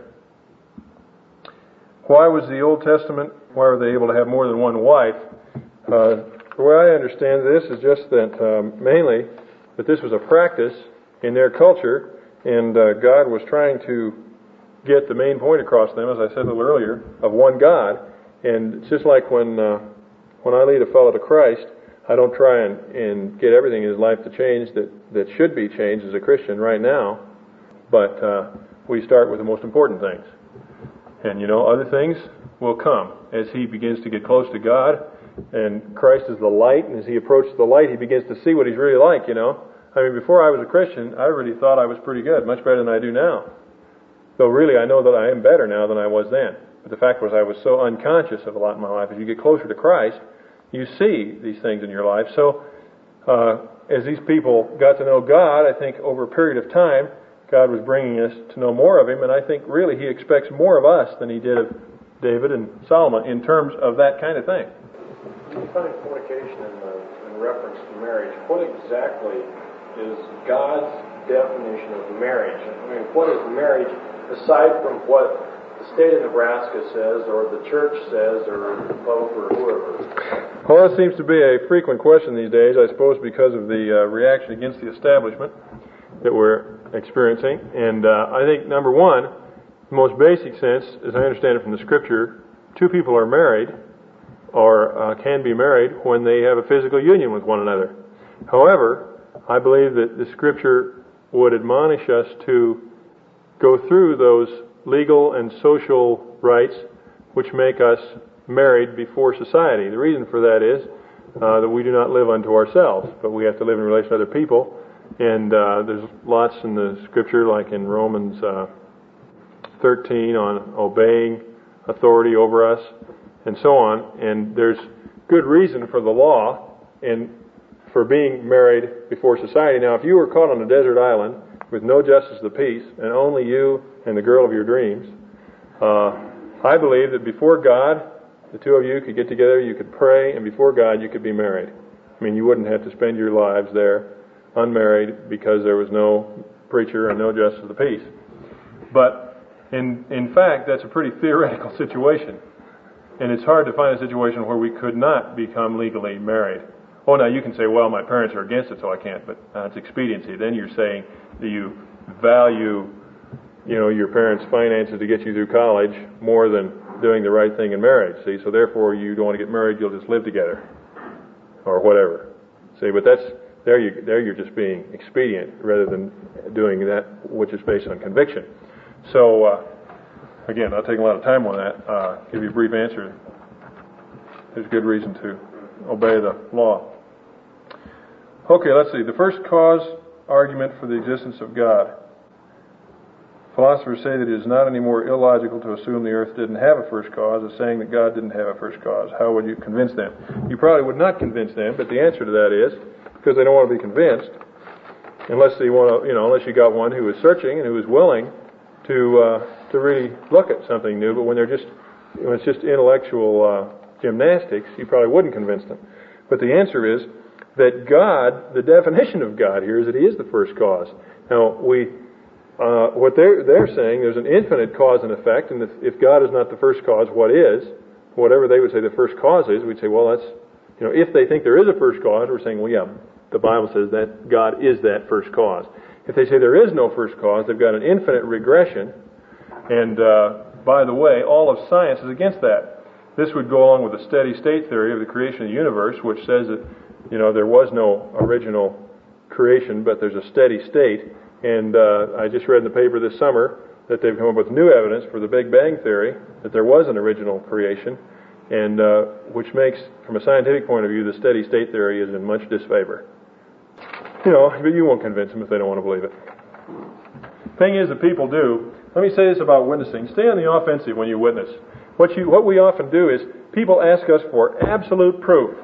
Why was the Old Testament, why were they able to have more than one wife? The way I understand this is just that mainly that this was a practice in their culture, and God was trying to get the main point across to them, as I said a little earlier, of one God. And it's just like when I lead a fellow to Christ, I don't try and get everything in his life to change that should be changed as a Christian right now, but we start with the most important things. And other things will come as he begins to get close to God, and Christ is the light, and as he approaches the light, he begins to see what he's really like, I mean, before I was a Christian, I really thought I was pretty good, much better than I do now. Though really I know that I am better now than I was then. But the fact was I was so unconscious of a lot in my life. As you get closer to Christ, you see these things in your life. So as these people got to know God, I think over a period of time, God was bringing us to know more of Him. And I think really He expects more of us than He did of David and Solomon in terms of that kind of thing. Defining fornication in reference to marriage, what exactly is God's definition of marriage? I mean, what is marriage aside from what the state of Nebraska says, or the church says, or the Pope, or whoever? Well, that seems to be a frequent question these days, I suppose because of the reaction against the establishment. that we're experiencing. And I think, number one, the most basic sense, as I understand it from the Scripture, two people are married or can be married when they have a physical union with one another. However, I believe that the Scripture would admonish us to go through those legal and social rights which make us married before society. The reason for that is that we do not live unto ourselves, but we have to live in relation to other people. And there's lots in the Scripture, like in Romans 13, on obeying authority over us, and so on. And there's good reason for the law and for being married before society. Now, if you were caught on a desert island with no justice of the peace, and only you and the girl of your dreams, I believe that before God, the two of you could get together, you could pray, and before God you could be married. I mean, you wouldn't have to spend your lives there unmarried because there was no preacher and no justice of the peace. But in fact, that's a pretty theoretical situation. And it's hard to find a situation where we could not become legally married. Oh, now you can say, well, my parents are against it, so I can't. But it's expediency. Then you're saying that you value, your parents' finances to get you through college more than doing the right thing in marriage. See, so therefore you don't want to get married. You'll just live together, or whatever. See, but there you're just being expedient rather than doing that which is based on conviction. So again, I'll take a lot of time on that. Give you a brief answer. There's good reason to obey the law. Okay, let's see. The first cause argument for the existence of God. Philosophers say that it is not any more illogical to assume the earth didn't have a first cause as saying that God didn't have a first cause. How would you convince them? You probably would not convince them, but the answer to that is because they don't want to be convinced, unless they want to, unless you got one who is searching and who is willing to really look at something new. But when it's just intellectual gymnastics, you probably wouldn't convince them. But the answer is that God, the definition of God here is that He is the first cause. Now what they're saying, there's an infinite cause and effect, and if God is not the first cause, what is? Whatever they would say the first cause is, we'd say, well, that's, if they think there is a first cause, we're saying, well, yeah, the Bible says that God is that first cause. If they say there is no first cause, they've got an infinite regression, and by the way, all of science is against that. This would go along with the steady state theory of the creation of the universe, which says that, there was no original creation, but there's a steady state. And I just read in the paper this summer that they've come up with new evidence for the Big Bang theory, that there was an original creation, and which makes, from a scientific point of view, the steady state theory is in much disfavor. But you won't convince them if they don't want to believe it. Thing is that people do, let me say this about witnessing, stay on the offensive when you witness. What we often do is, people ask us for absolute proof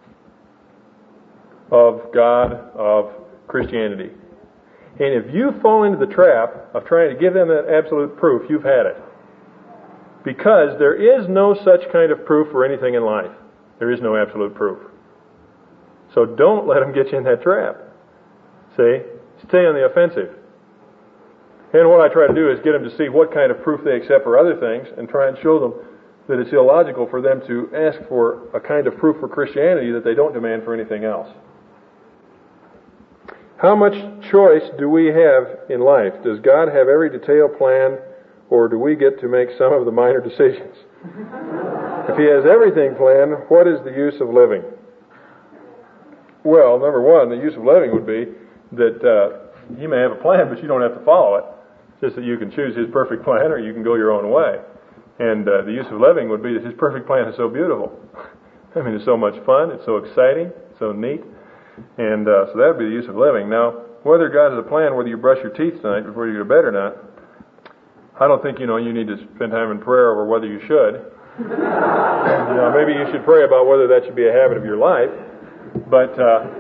of God, of Christianity. And if you fall into the trap of trying to give them that absolute proof, you've had it. Because there is no such kind of proof for anything in life. There is no absolute proof. So don't let them get you in that trap. See? Stay on the offensive. And what I try to do is get them to see what kind of proof they accept for other things and try and show them that it's illogical for them to ask for a kind of proof for Christianity that they don't demand for anything else. How much choice do we have in life? Does God have every detail planned, or do we get to make some of the minor decisions? If He has everything planned, what is the use of living? Well, number one, the use of living would be that He may have a plan, but you don't have to follow it. It's just that you can choose His perfect plan, or you can go your own way. And the use of living would be that His perfect plan is so beautiful. I mean, it's so much fun, it's so exciting, so neat. And so that would be the use of living. Now, whether God has a plan, whether you brush your teeth tonight before you go to bed or not, I don't think you need to spend time in prayer over whether you should. Maybe you should pray about whether that should be a habit of your life. But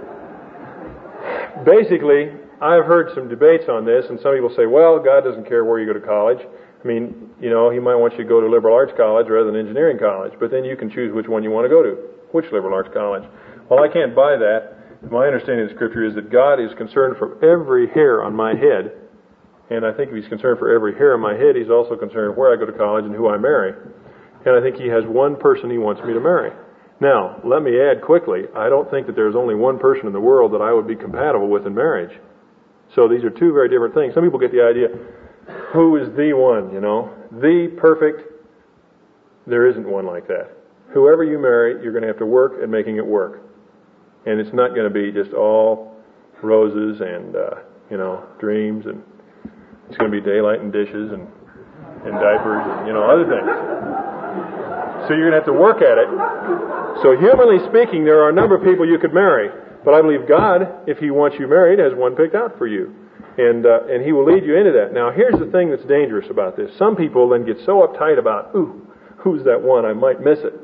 basically, I've heard some debates on this, and some people say, well, God doesn't care where you go to college. I mean, He might want you to go to liberal arts college rather than engineering college, but then you can choose which one you want to go to, which liberal arts college. Well, I can't buy that. My understanding of the Scripture is that God is concerned for every hair on my head, and I think if He's concerned for every hair on my head, He's also concerned where I go to college and who I marry. And I think He has one person He wants me to marry. Now, let me add quickly, I don't think that there's only one person in the world that I would be compatible with in marriage. So these are two very different things. Some people get the idea, who is the one, The perfect. There isn't one like that. Whoever you marry, you're going to have to work at making it work. And it's not going to be just all roses and, dreams, and it's going to be daylight and dishes and diapers and, other things. So you're going to have to work at it. So humanly speaking, there are a number of people you could marry. But I believe God, if He wants you married, has one picked out for you. And He will lead you into that. Now, here's the thing that's dangerous about this. Some people then get so uptight about, who's that one? I might miss it.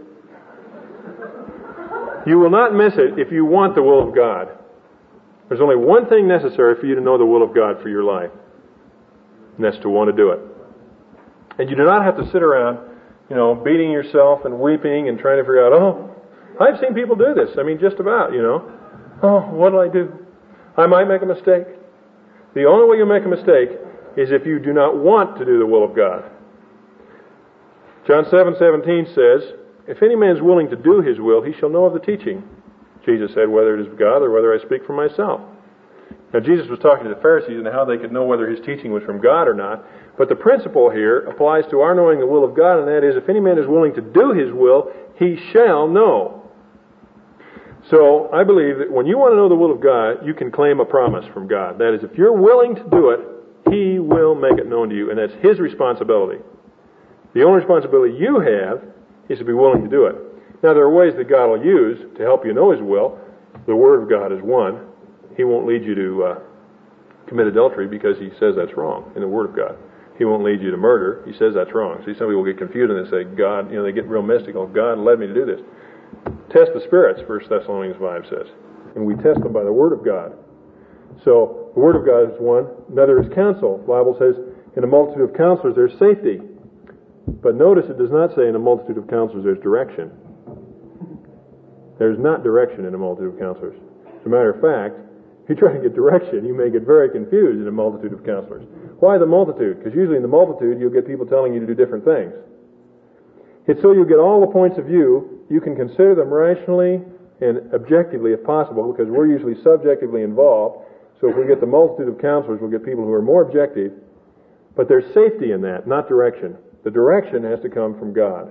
You will not miss it if you want the will of God. There's only one thing necessary for you to know the will of God for your life. And that's to want to do it. And you do not have to sit around, beating yourself and weeping and trying to figure out, I've seen people do this. I mean, just about, what did I do? I might make a mistake. The only way you make a mistake is if you do not want to do the will of God. John 7:17 says, if any man is willing to do his will, he shall know of the teaching. Jesus said, whether it is of God or whether I speak for myself. Now, Jesus was talking to the Pharisees and how they could know whether His teaching was from God or not. But the principle here applies to our knowing the will of God, and that is, if any man is willing to do His will, he shall know. So, I believe that when you want to know the will of God, you can claim a promise from God. That is, if you're willing to do it, He will make it known to you, and that's His responsibility. The only responsibility you have is to be willing to do it. Now, there are ways that God will use to help you know His will. The Word of God is one. He won't lead you to commit adultery because He says that's wrong in the Word of God. He won't lead you to murder. He says that's wrong. See, some people get confused and they say, God, they get real mystical. God led me to do this. Test the spirits, 1 Thessalonians 5 says. And we test them by the Word of God. So, the Word of God is one. Another is counsel. The Bible says, in a multitude of counselors there's safety. But notice it does not say in a multitude of counselors there's direction. There's not direction in a multitude of counselors. As a matter of fact, if you try to get direction, you may get very confused in a multitude of counselors. Why the multitude? Because usually in the multitude you'll get people telling you to do different things. It's so you get all the points of view, you can consider them rationally and objectively if possible, because we're usually subjectively involved. So if we get the multitude of counselors, we'll get people who are more objective. But there's safety in that, not direction. The direction has to come from God.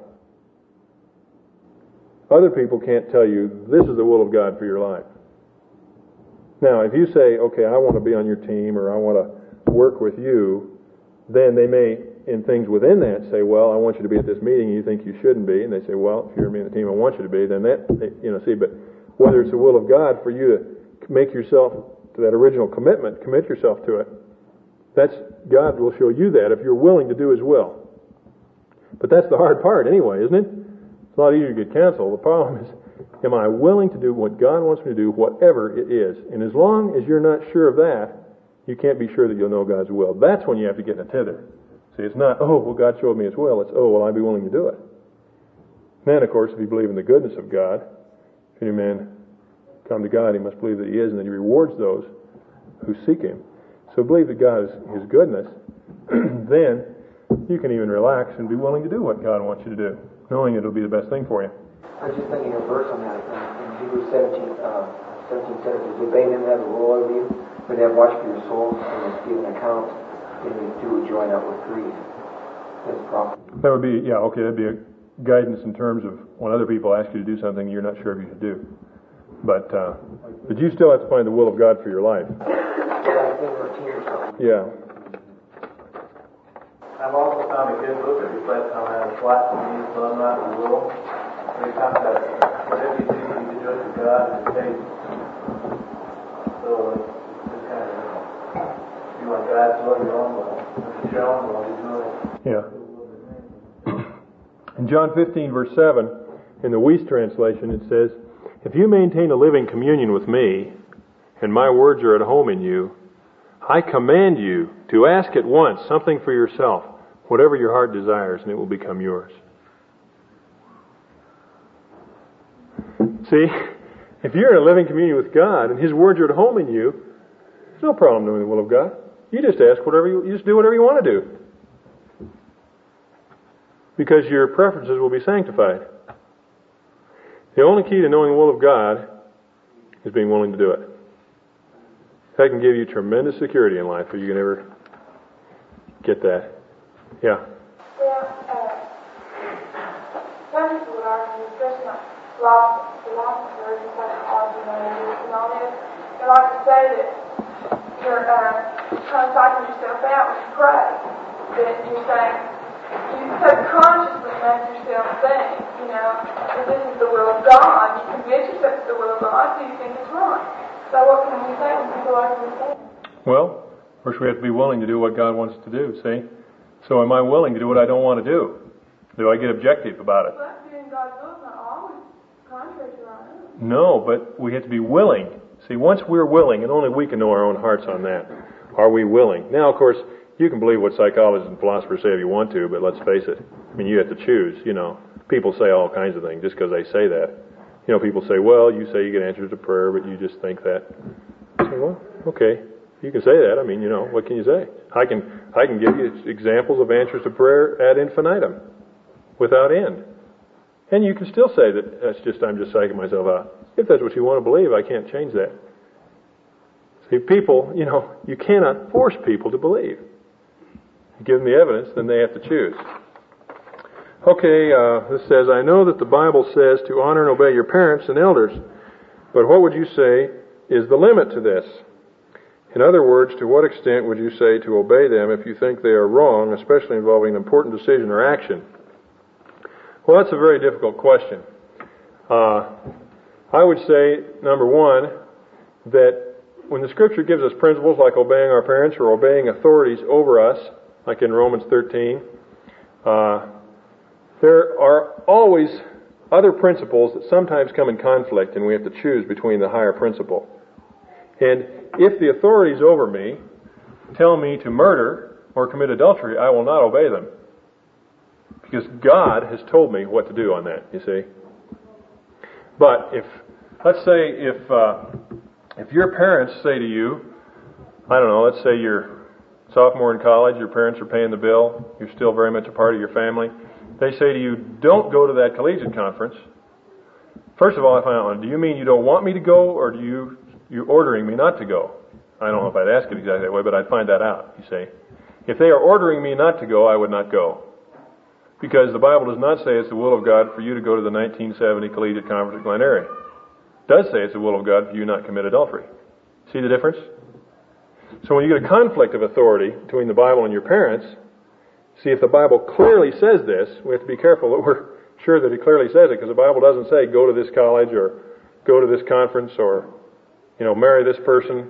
Other people can't tell you, this is the will of God for your life. Now, if you say, okay, I want to be on your team, or I want to work with you, then they may, in things within that, say, well, I want you to be at this meeting, and you think you shouldn't be, and they say, well, if you're me on the team, I want you to be, then that, but whether it's the will of God for you to make yourself to that original commitment, commit yourself to it, God will show you that if you're willing to do His will. But that's the hard part anyway, isn't it? It's a lot easier to get counsel. The problem is, am I willing to do what God wants me to do, whatever it is? And as long as you're not sure of that, you can't be sure that you'll know God's will. That's when you have to get in a tither. See, it's not, God showed me His will. It's, will I be willing to do it? Then, of course, if you believe in the goodness of God, if any man come to God, he must believe that He is, and that He rewards those who seek Him. So believe that God is His goodness. Then you can even relax and be willing to do what God wants you to do, knowing it'll be the best thing for you. I was just thinking of a verse on that in Hebrews 17 says, obey them that have a rule over you, for they have watched for your souls, and must give an account, and you do join up with grief. That's proper. That would be, that'd be a guidance in terms of when other people ask you to do something you're not sure if you should do. But you still have to find the will of God for your life. Yeah. I've also found a good book that reflects on that. It's Watch the Means, Love Not the Will. They talk about whatever you do, you need to do it to God and faith. So it's kind of, you want God's will, your own will. If your own will, you're doing it. Yeah. In John 15, verse 7, in the Weiss translation, it says, if you maintain a living communion with me, and my words are at home in you, I command you to ask at once something for yourself, whatever your heart desires, and it will become yours. See, if you're in a living communion with God, and His words are at home in you, there's no problem doing the will of God. You just ask you just do whatever you want to do. Because your preferences will be sanctified. The only key to knowing the will of God is being willing to do it. That can give you tremendous security in life if you can ever get that. Yeah. Well, some people would argue, especially like philosophers and psychologists and all this, they like to say that you're kind of psyching yourself out when you pray. That you're saying, you subconsciously make yourself think, that this is the will of God. You convince yourself it's the will of God, so you think it's right. So what can we say when people argue with that? Well, first we have to be willing to do what God wants us to do, see? So am I willing to do what I don't want to do? Do I get objective about it? Well, doing God's will is not always contrary to our own. No, but we have to be willing. See, once we're willing, and only we can know our own hearts on that. Are we willing? Now, of course, you can believe what psychologists and philosophers say if you want to, but let's face it. I mean, you have to choose, People say all kinds of things just because they say that. People say, well, you say you get answers to prayer, but you just think that. I say, well, okay. You can say that. I mean, what can you say? I can give you examples of answers to prayer ad infinitum, without end. And you can still say that I'm just psyching myself out. If that's what you want to believe, I can't change that. See, people, you cannot force people to believe. You give them the evidence, then they have to choose. Okay, this says, I know that the Bible says to honor and obey your parents and elders, but what would you say is the limit to this? In other words, to what extent would you say to obey them if you think they are wrong, especially involving an important decision or action? Well, that's a very difficult question. I would say, number one, that when the Scripture gives us principles like obeying our parents or obeying authorities over us, like in Romans 13, there are always other principles that sometimes come in conflict, and we have to choose between the higher principle. And if the authorities over me tell me to murder or commit adultery, I will not obey them. Because God has told me what to do on that, you see. But let's say if your parents say to you, I don't know, let's say you're sophomore in college, your parents are paying the bill, you're still very much a part of your family. They say to you, don't go to that collegiate conference. First of all, I find out, do you mean you don't want me to go, or you're ordering me not to go? I don't know if I'd ask it exactly that way, but I'd find that out, you see. If they are ordering me not to go, I would not go. Because the Bible does not say it's the will of God for you to go to the 1970 Collegiate Conference at Glen Eyrie. It does say it's the will of God for you not to commit adultery. See the difference? So when you get a conflict of authority between the Bible and your parents, see, if the Bible clearly says this, we have to be careful that we're sure that it clearly says it, because the Bible doesn't say go to this college or go to this conference or, marry this person.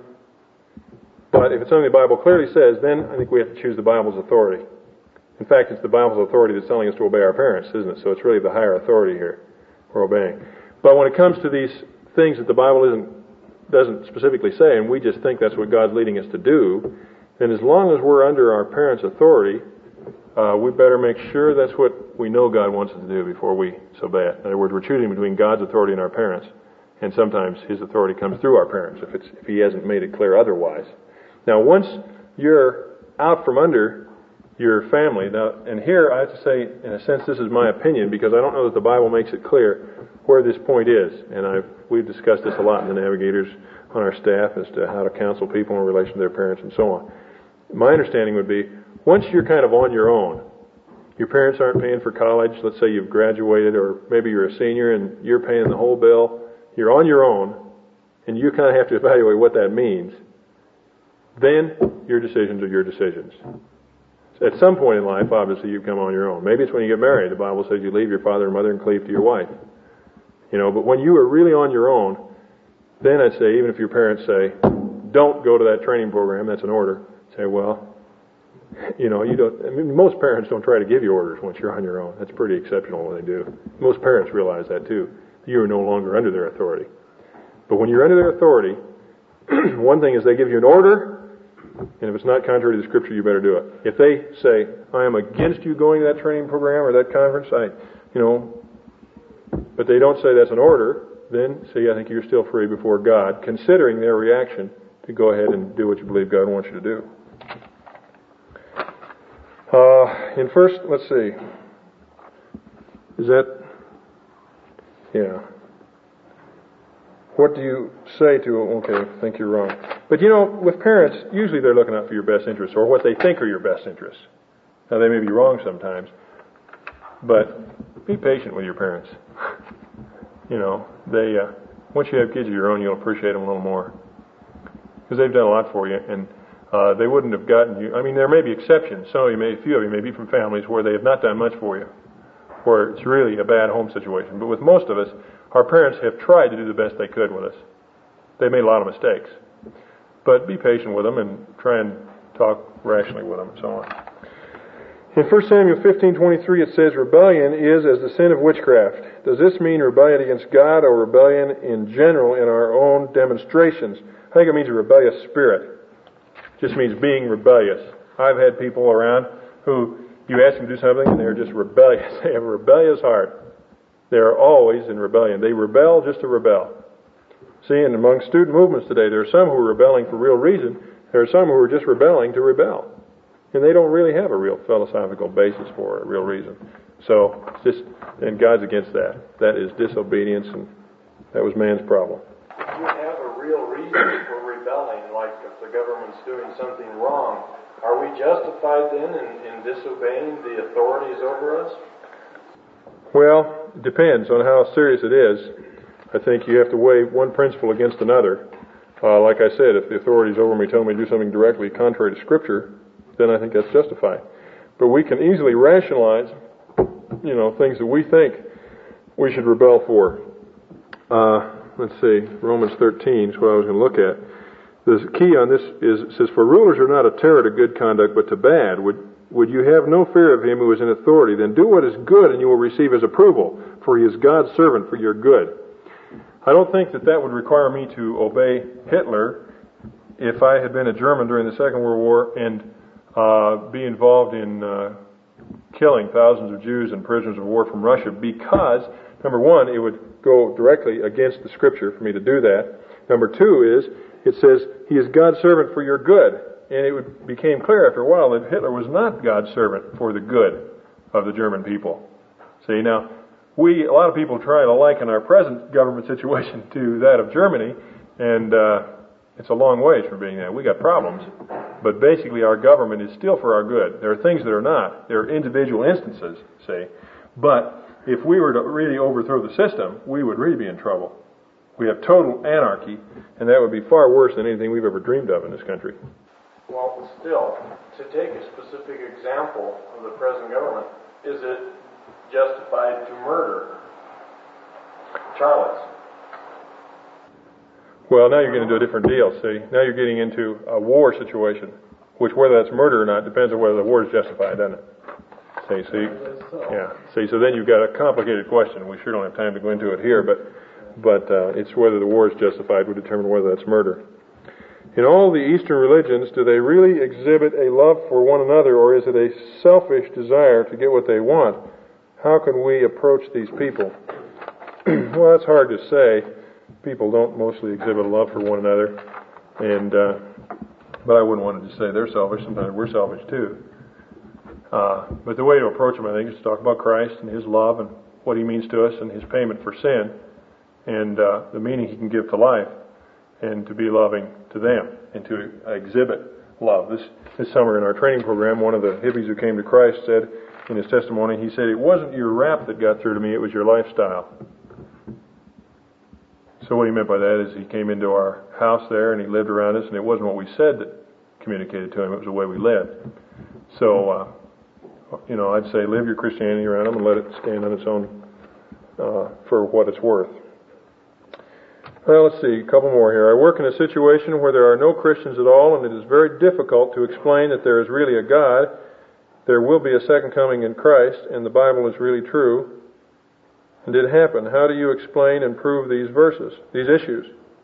But if it's something the Bible clearly says, then I think we have to choose the Bible's authority. In fact, it's the Bible's authority that's telling us to obey our parents, isn't it? So it's really the higher authority here we're obeying. But when it comes to these things that the Bible doesn't specifically say, and we just think that's what God's leading us to do, then as long as we're under our parents' authority, we better make sure that's what we know God wants us to do before we disobey it. In other words, we're choosing between God's authority and our parents. And sometimes His authority comes through our parents if He hasn't made it clear otherwise. Now, once you're out from under your family, and here I have to say, in a sense, this is my opinion, because I don't know that the Bible makes it clear where this point is. And we've discussed this a lot in the Navigators on our staff as to how to counsel people in relation to their parents and so on. My understanding would be, once you're kind of on your own, your parents aren't paying for college, let's say you've graduated, or maybe you're a senior and you're paying the whole bill, you're on your own, and you kind of have to evaluate what that means, then your decisions are your decisions. At some point in life, obviously, you come on your own. Maybe it's when you get married. The Bible says you leave your father and mother and cleave to your wife. But when you are really on your own, then I'd say, even if your parents say, don't go to that training program, that's an order, say, well, you don't. I mean, most parents don't try to give you orders once you're on your own. That's pretty exceptional when they do. Most parents realize that too. You are no longer under their authority. But when you're under their authority, one thing is they give you an order, and if it's not contrary to the Scripture, you better do it. If they say, I am against you going to that training program or that conference, but they don't say that's an order, then, see, I think you're still free before God, considering their reaction to go ahead and do what you believe God wants you to do. Let's see. Is that, yeah. What do you say to, okay, I think you're wrong. But you know, with parents, usually they're looking out for your best interests, or what they think are your best interests. Now, they may be wrong sometimes, but be patient with your parents. You know, once you have kids of your own, you'll appreciate them a little more. Because they've done a lot for you, and they wouldn't have gotten you. I mean, there may be exceptions. A few of you may be from families where they have not done much for you, where it's really a bad home situation. But with most of us, our parents have tried to do the best they could with us. They made a lot of mistakes. But be patient with them and try and talk rationally with them and so on. In 1 Samuel 15:23 it says, rebellion is as the sin of witchcraft. Does this mean rebellion against God or rebellion in general in our own demonstrations? I think it means a rebellious spirit. It just means being rebellious. I've had people around who you ask them to do something and they're just rebellious. They have a rebellious heart. They're always in rebellion. They rebel just to rebel. See, and among student movements today, there are some who are rebelling for real reason. There are some who are just rebelling to rebel. And they don't really have a real philosophical basis for a real reason. So, and God's against that. That is disobedience, and that was man's problem. If you have a real reason for rebelling, like if the government's doing something wrong, are we justified then in disobeying the authorities over us? Well, it depends on how serious it is. I think you have to weigh one principle against another. Like I said, if the authorities over me tell me to do something directly contrary to Scripture, then I think that's justified. But we can easily rationalize, things that we think we should rebel for. Let's see, Romans 13 is what I was going to look at. The key on this is, it says, for rulers are not a terror to good conduct, but to bad. Would you have no fear of him who is in authority? Then do what is good, and you will receive his approval, for he is God's servant for your good. I don't think that would require me to obey Hitler if I had been a German during the Second World War and be involved in killing thousands of Jews and prisoners of war from Russia, because, number one, it would go directly against the Scripture for me to do that. Number two is, it says, he is God's servant for your good. And it became clear after a while that Hitler was not God's servant for the good of the German people. See, now, a lot of people try to liken our present government situation to that of Germany, and it's a long ways from being that. We got problems, but basically our government is still for our good. There are things that are not. There are individual instances, see. But if we were to really overthrow the system, we would really be in trouble. We have total anarchy, and that would be far worse than anything we've ever dreamed of in this country. Well, still, to take a specific example of the present government, is it justified to murder Charlotte? Well, now you're getting into a different deal, see. Now you're getting into a war situation, which whether that's murder or not depends on whether the war is justified, doesn't it? See, yeah. See, so then you've got a complicated question. We sure don't have time to go into it here, but it's whether the war is justified would determine whether that's murder. In all the Eastern religions, do they really exhibit a love for one another, or is it a selfish desire to get what they want? How can we approach these people? Well, that's hard to say. People don't mostly exhibit a love for one another, but I wouldn't want to just say they're selfish. Sometimes we're selfish too. But the way to approach them, I think, is to talk about Christ and His love and what He means to us and His payment for sin and the meaning He can give to life, and to be loving to them and to exhibit love. This summer in our training program, one of the hippies who came to Christ said in his testimony, he said, it wasn't your rap that got through to me, it was your lifestyle. So what he meant by that is he came into our house there and he lived around us, and it wasn't what we said that communicated to him, it was the way we lived. So, I'd say live your Christianity around them and let it stand on its own for what it's worth. Well, let's see, a couple more here. I work in a situation where there are no Christians at all, and it is very difficult to explain that there is really a God, there will be a second coming in Christ, and the Bible is really true, and it happened. How do you explain and prove these verses, these issues?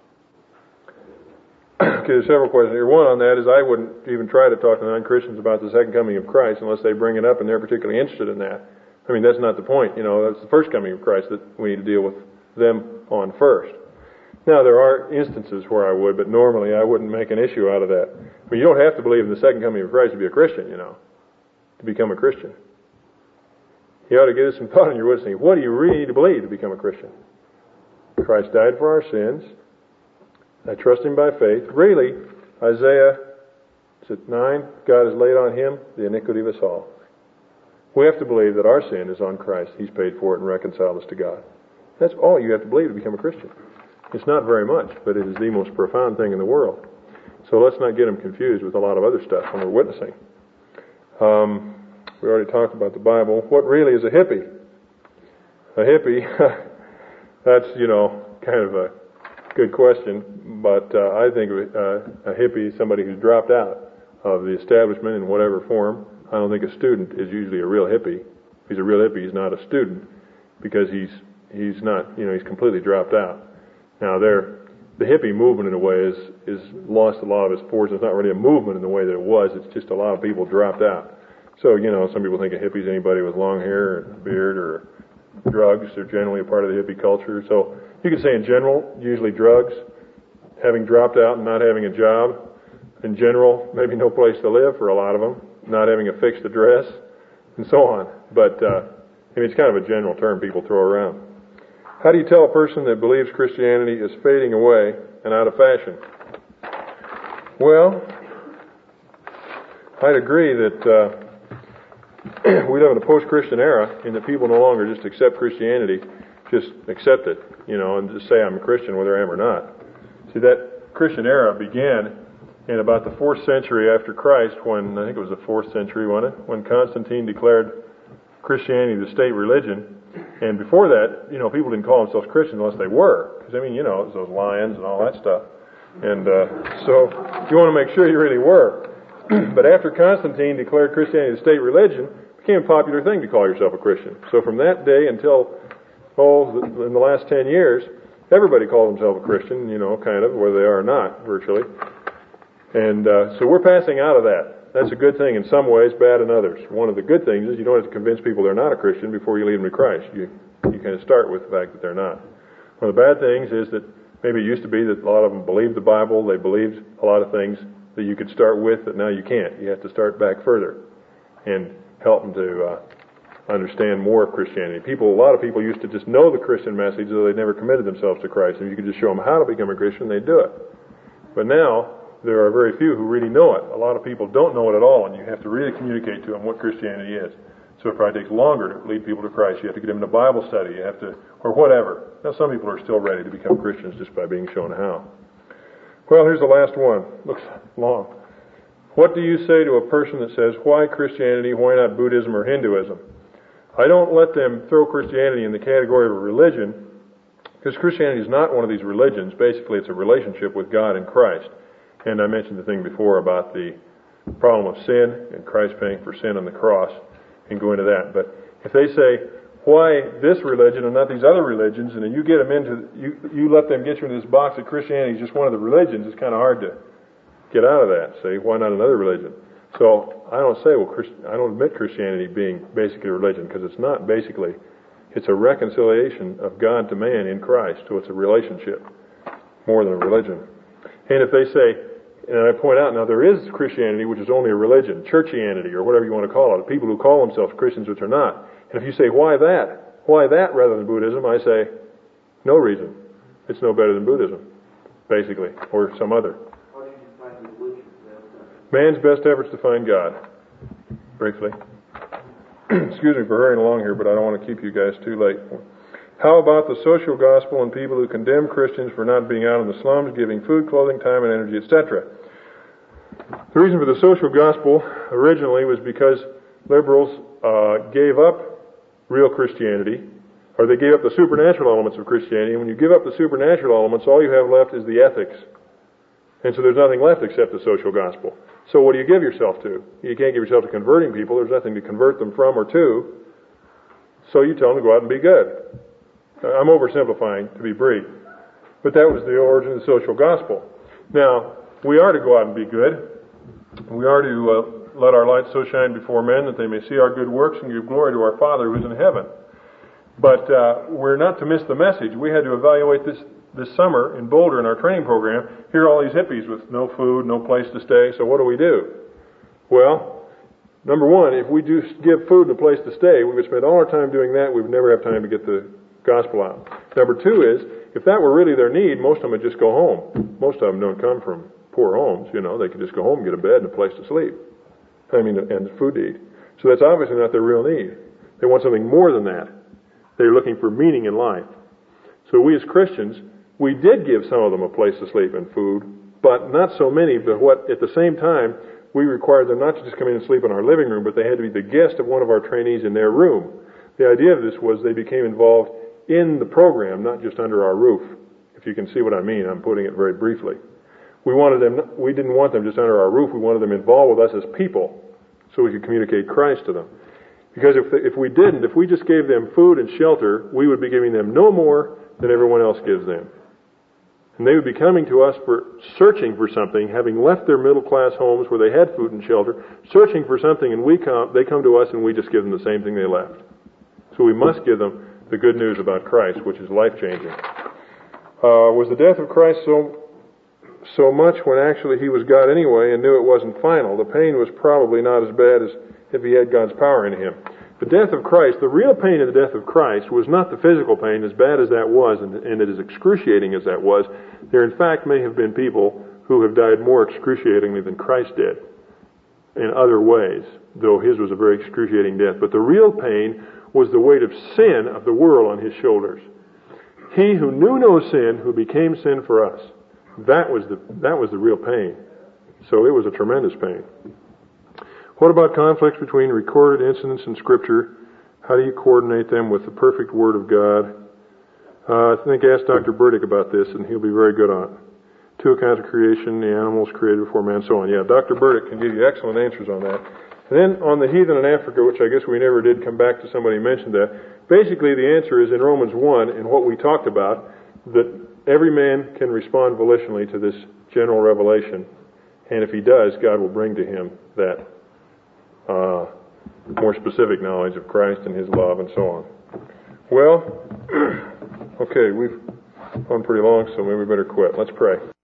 Okay, there's several questions here. One on that is I wouldn't even try to talk to non-Christians about the second coming of Christ unless they bring it up and they're particularly interested in that. I mean, that's not the point. That's the first coming of Christ that we need to deal with them on first. Now, there are instances where I would, but normally I wouldn't make an issue out of that. I mean, you don't have to believe in the second coming of Christ to be a Christian, to become a Christian. You ought to give us some thought in your witnessing. What do you really need to believe to become a Christian? Christ died for our sins. I trust Him by faith. Really, Isaiah, is it 9? God has laid on Him the iniquity of us all. We have to believe that our sin is on Christ. He's paid for it and reconciled us to God. That's all you have to believe to become a Christian. It's not very much, but it is the most profound thing in the world. So let's not get them confused with a lot of other stuff when we're witnessing. We already talked about the Bible. What really is a hippie? A hippie, that's, kind of a good question, but I think a hippie is somebody who's dropped out of the establishment in whatever form. I don't think a student is usually a real hippie. If he's a real hippie, he's not a student because he's not, he's completely dropped out. Now, the hippie movement in a way is lost a lot of its force. It's not really a movement in the way that it was. It's just a lot of people dropped out. So, some people think a hippie is anybody with long hair and beard or drugs. They're generally a part of the hippie culture. So you could say in general, usually drugs, having dropped out and not having a job. In general, maybe no place to live for a lot of them, not having a fixed address, and so on. But, it's kind of a general term people throw around. How do you tell a person that believes Christianity is fading away and out of fashion? Well, I'd agree that we live in a post-Christian era in that people no longer just accept Christianity, just accept it, and just say I'm a Christian whether I am or not. See, that Christian era began in about the 4th century after Christ when, I think it was the 4th century, wasn't it? When Constantine declared Christianity the state religion. And before that, people didn't call themselves Christians unless they were. Because, it was those lions and all that stuff. And so you want to make sure you really were. But after Constantine declared Christianity the state religion, it became a popular thing to call yourself a Christian. So from that day until, in the last 10 years, everybody called themselves a Christian, kind of, whether they are or not, virtually. And so we're passing out of that. That's a good thing in some ways, bad in others. One of the good things is you don't have to convince people they're not a Christian before you lead them to Christ. You kind of start with the fact that they're not. One of the bad things is that maybe it used to be that a lot of them believed the Bible, they believed a lot of things that you could start with that now you can't. You have to start back further and help them to understand more of Christianity. A lot of people used to just know the Christian message, though they never committed themselves to Christ. And you could just show them how to become a Christian, they'd do it. But now, there are very few who really know it. A lot of people don't know it at all, and you have to really communicate to them what Christianity is. So it probably takes longer to lead people to Christ. You have to get them into Bible study. You have to, or whatever. Now, some people are still ready to become Christians just by being shown how. Well, here's the last one. Looks long. What do you say to a person that says, why Christianity, why not Buddhism or Hinduism? I don't let them throw Christianity in the category of a religion, because Christianity is not one of these religions. Basically, it's a relationship with God and Christ. And I mentioned the thing before about the problem of sin and Christ paying for sin on the cross, and go into that. But if they say, why this religion and not these other religions, and then you get them you let them get you into this box that Christianity is just one of the religions, it's kind of hard to get out of that. Say, why not another religion? So I don't say, I don't admit Christianity being basically a religion, because it's not basically. It's a reconciliation of God to man in Christ, so it's a relationship more than a religion. And if they say, and I point out, now there is Christianity, which is only a religion, churchianity, or whatever you want to call it, people who call themselves Christians which are not. And if you say, why that? Why that rather than Buddhism? I say, no reason. It's no better than Buddhism, basically, or some other. How do you define religion? Man's best efforts to find God. Briefly. Excuse me for hurrying along here, but I don't want to keep you guys too late. How about the social gospel and people who condemn Christians for not being out in the slums, giving food, clothing, time, and energy, etc.? The reason for the social gospel originally was because liberals gave up real Christianity, or they gave up the supernatural elements of Christianity. And when you give up the supernatural elements, all you have left is the ethics. And so there's nothing left except the social gospel. So what do you give yourself to? You can't give yourself to converting people. There's nothing to convert them from or to. So you tell them to go out and be good. I'm oversimplifying, to be brief. But that was the origin of the social gospel. Now, we are to go out and be good. We are to let our light so shine before men that they may see our good works and give glory to our Father who is in heaven. But we're not to miss the message. We had to evaluate this summer in Boulder in our training program. Here are all these hippies with no food, no place to stay. So what do? Well, number one, if we do give food and a place to stay, we would spend all our time doing that. We would never have time to get the gospel out. Number two is, if that were really their need, most of them would just go home. Most of them don't come from poor homes, they could just go home, get a bed and a place to sleep. And food to eat. So that's obviously not their real need. They want something more than that. They're looking for meaning in life. So we as Christians, we did give some of them a place to sleep and food, but not so many. But at the same time, we required them not to just come in and sleep in our living room, but they had to be the guest of one of our trainees in their room. The idea of this was they became involved in the program, not just under our roof. If you can see what I mean, I'm putting it very briefly. We didn't want them just under our roof. We wanted them involved with us as people, so we could communicate Christ to them. Because if we didn't, if we just gave them food and shelter, we would be giving them no more than everyone else gives them. And they would be coming to us for searching for something, having left their middle-class homes where they had food and shelter, searching for something, and they come to us and we just give them the same thing they left. So we must give them the good news about Christ, which is life-changing. Was the death of Christ so much when actually he was God anyway and knew it wasn't final? The pain was probably not as bad as if he had God's power in him. The death of Christ, the real pain of the death of Christ was not the physical pain, as bad as that was and as excruciating as that was. There in fact may have been people who have died more excruciatingly than Christ did in other ways, though his was a very excruciating death. But the real pain was the weight of sin of the world on his shoulders. He who knew no sin, who became sin for us. That was the real pain. So it was a tremendous pain. What about conflicts between recorded incidents in Scripture? How do you coordinate them with the perfect Word of God? I think ask Dr. Burdick about this, and he'll be very good on it. 2 accounts of creation, the animals created before man, so on. Yeah, Dr. Burdick can give you excellent answers on that. And then on the heathen in Africa, which I guess we never did come back to, somebody mentioned that. Basically, the answer is in Romans 1, in what we talked about, that every man can respond volitionally to this general revelation. And if he does, God will bring to him that more specific knowledge of Christ and his love and so on. Well, okay, we've gone pretty long, so maybe we better quit. Let's pray.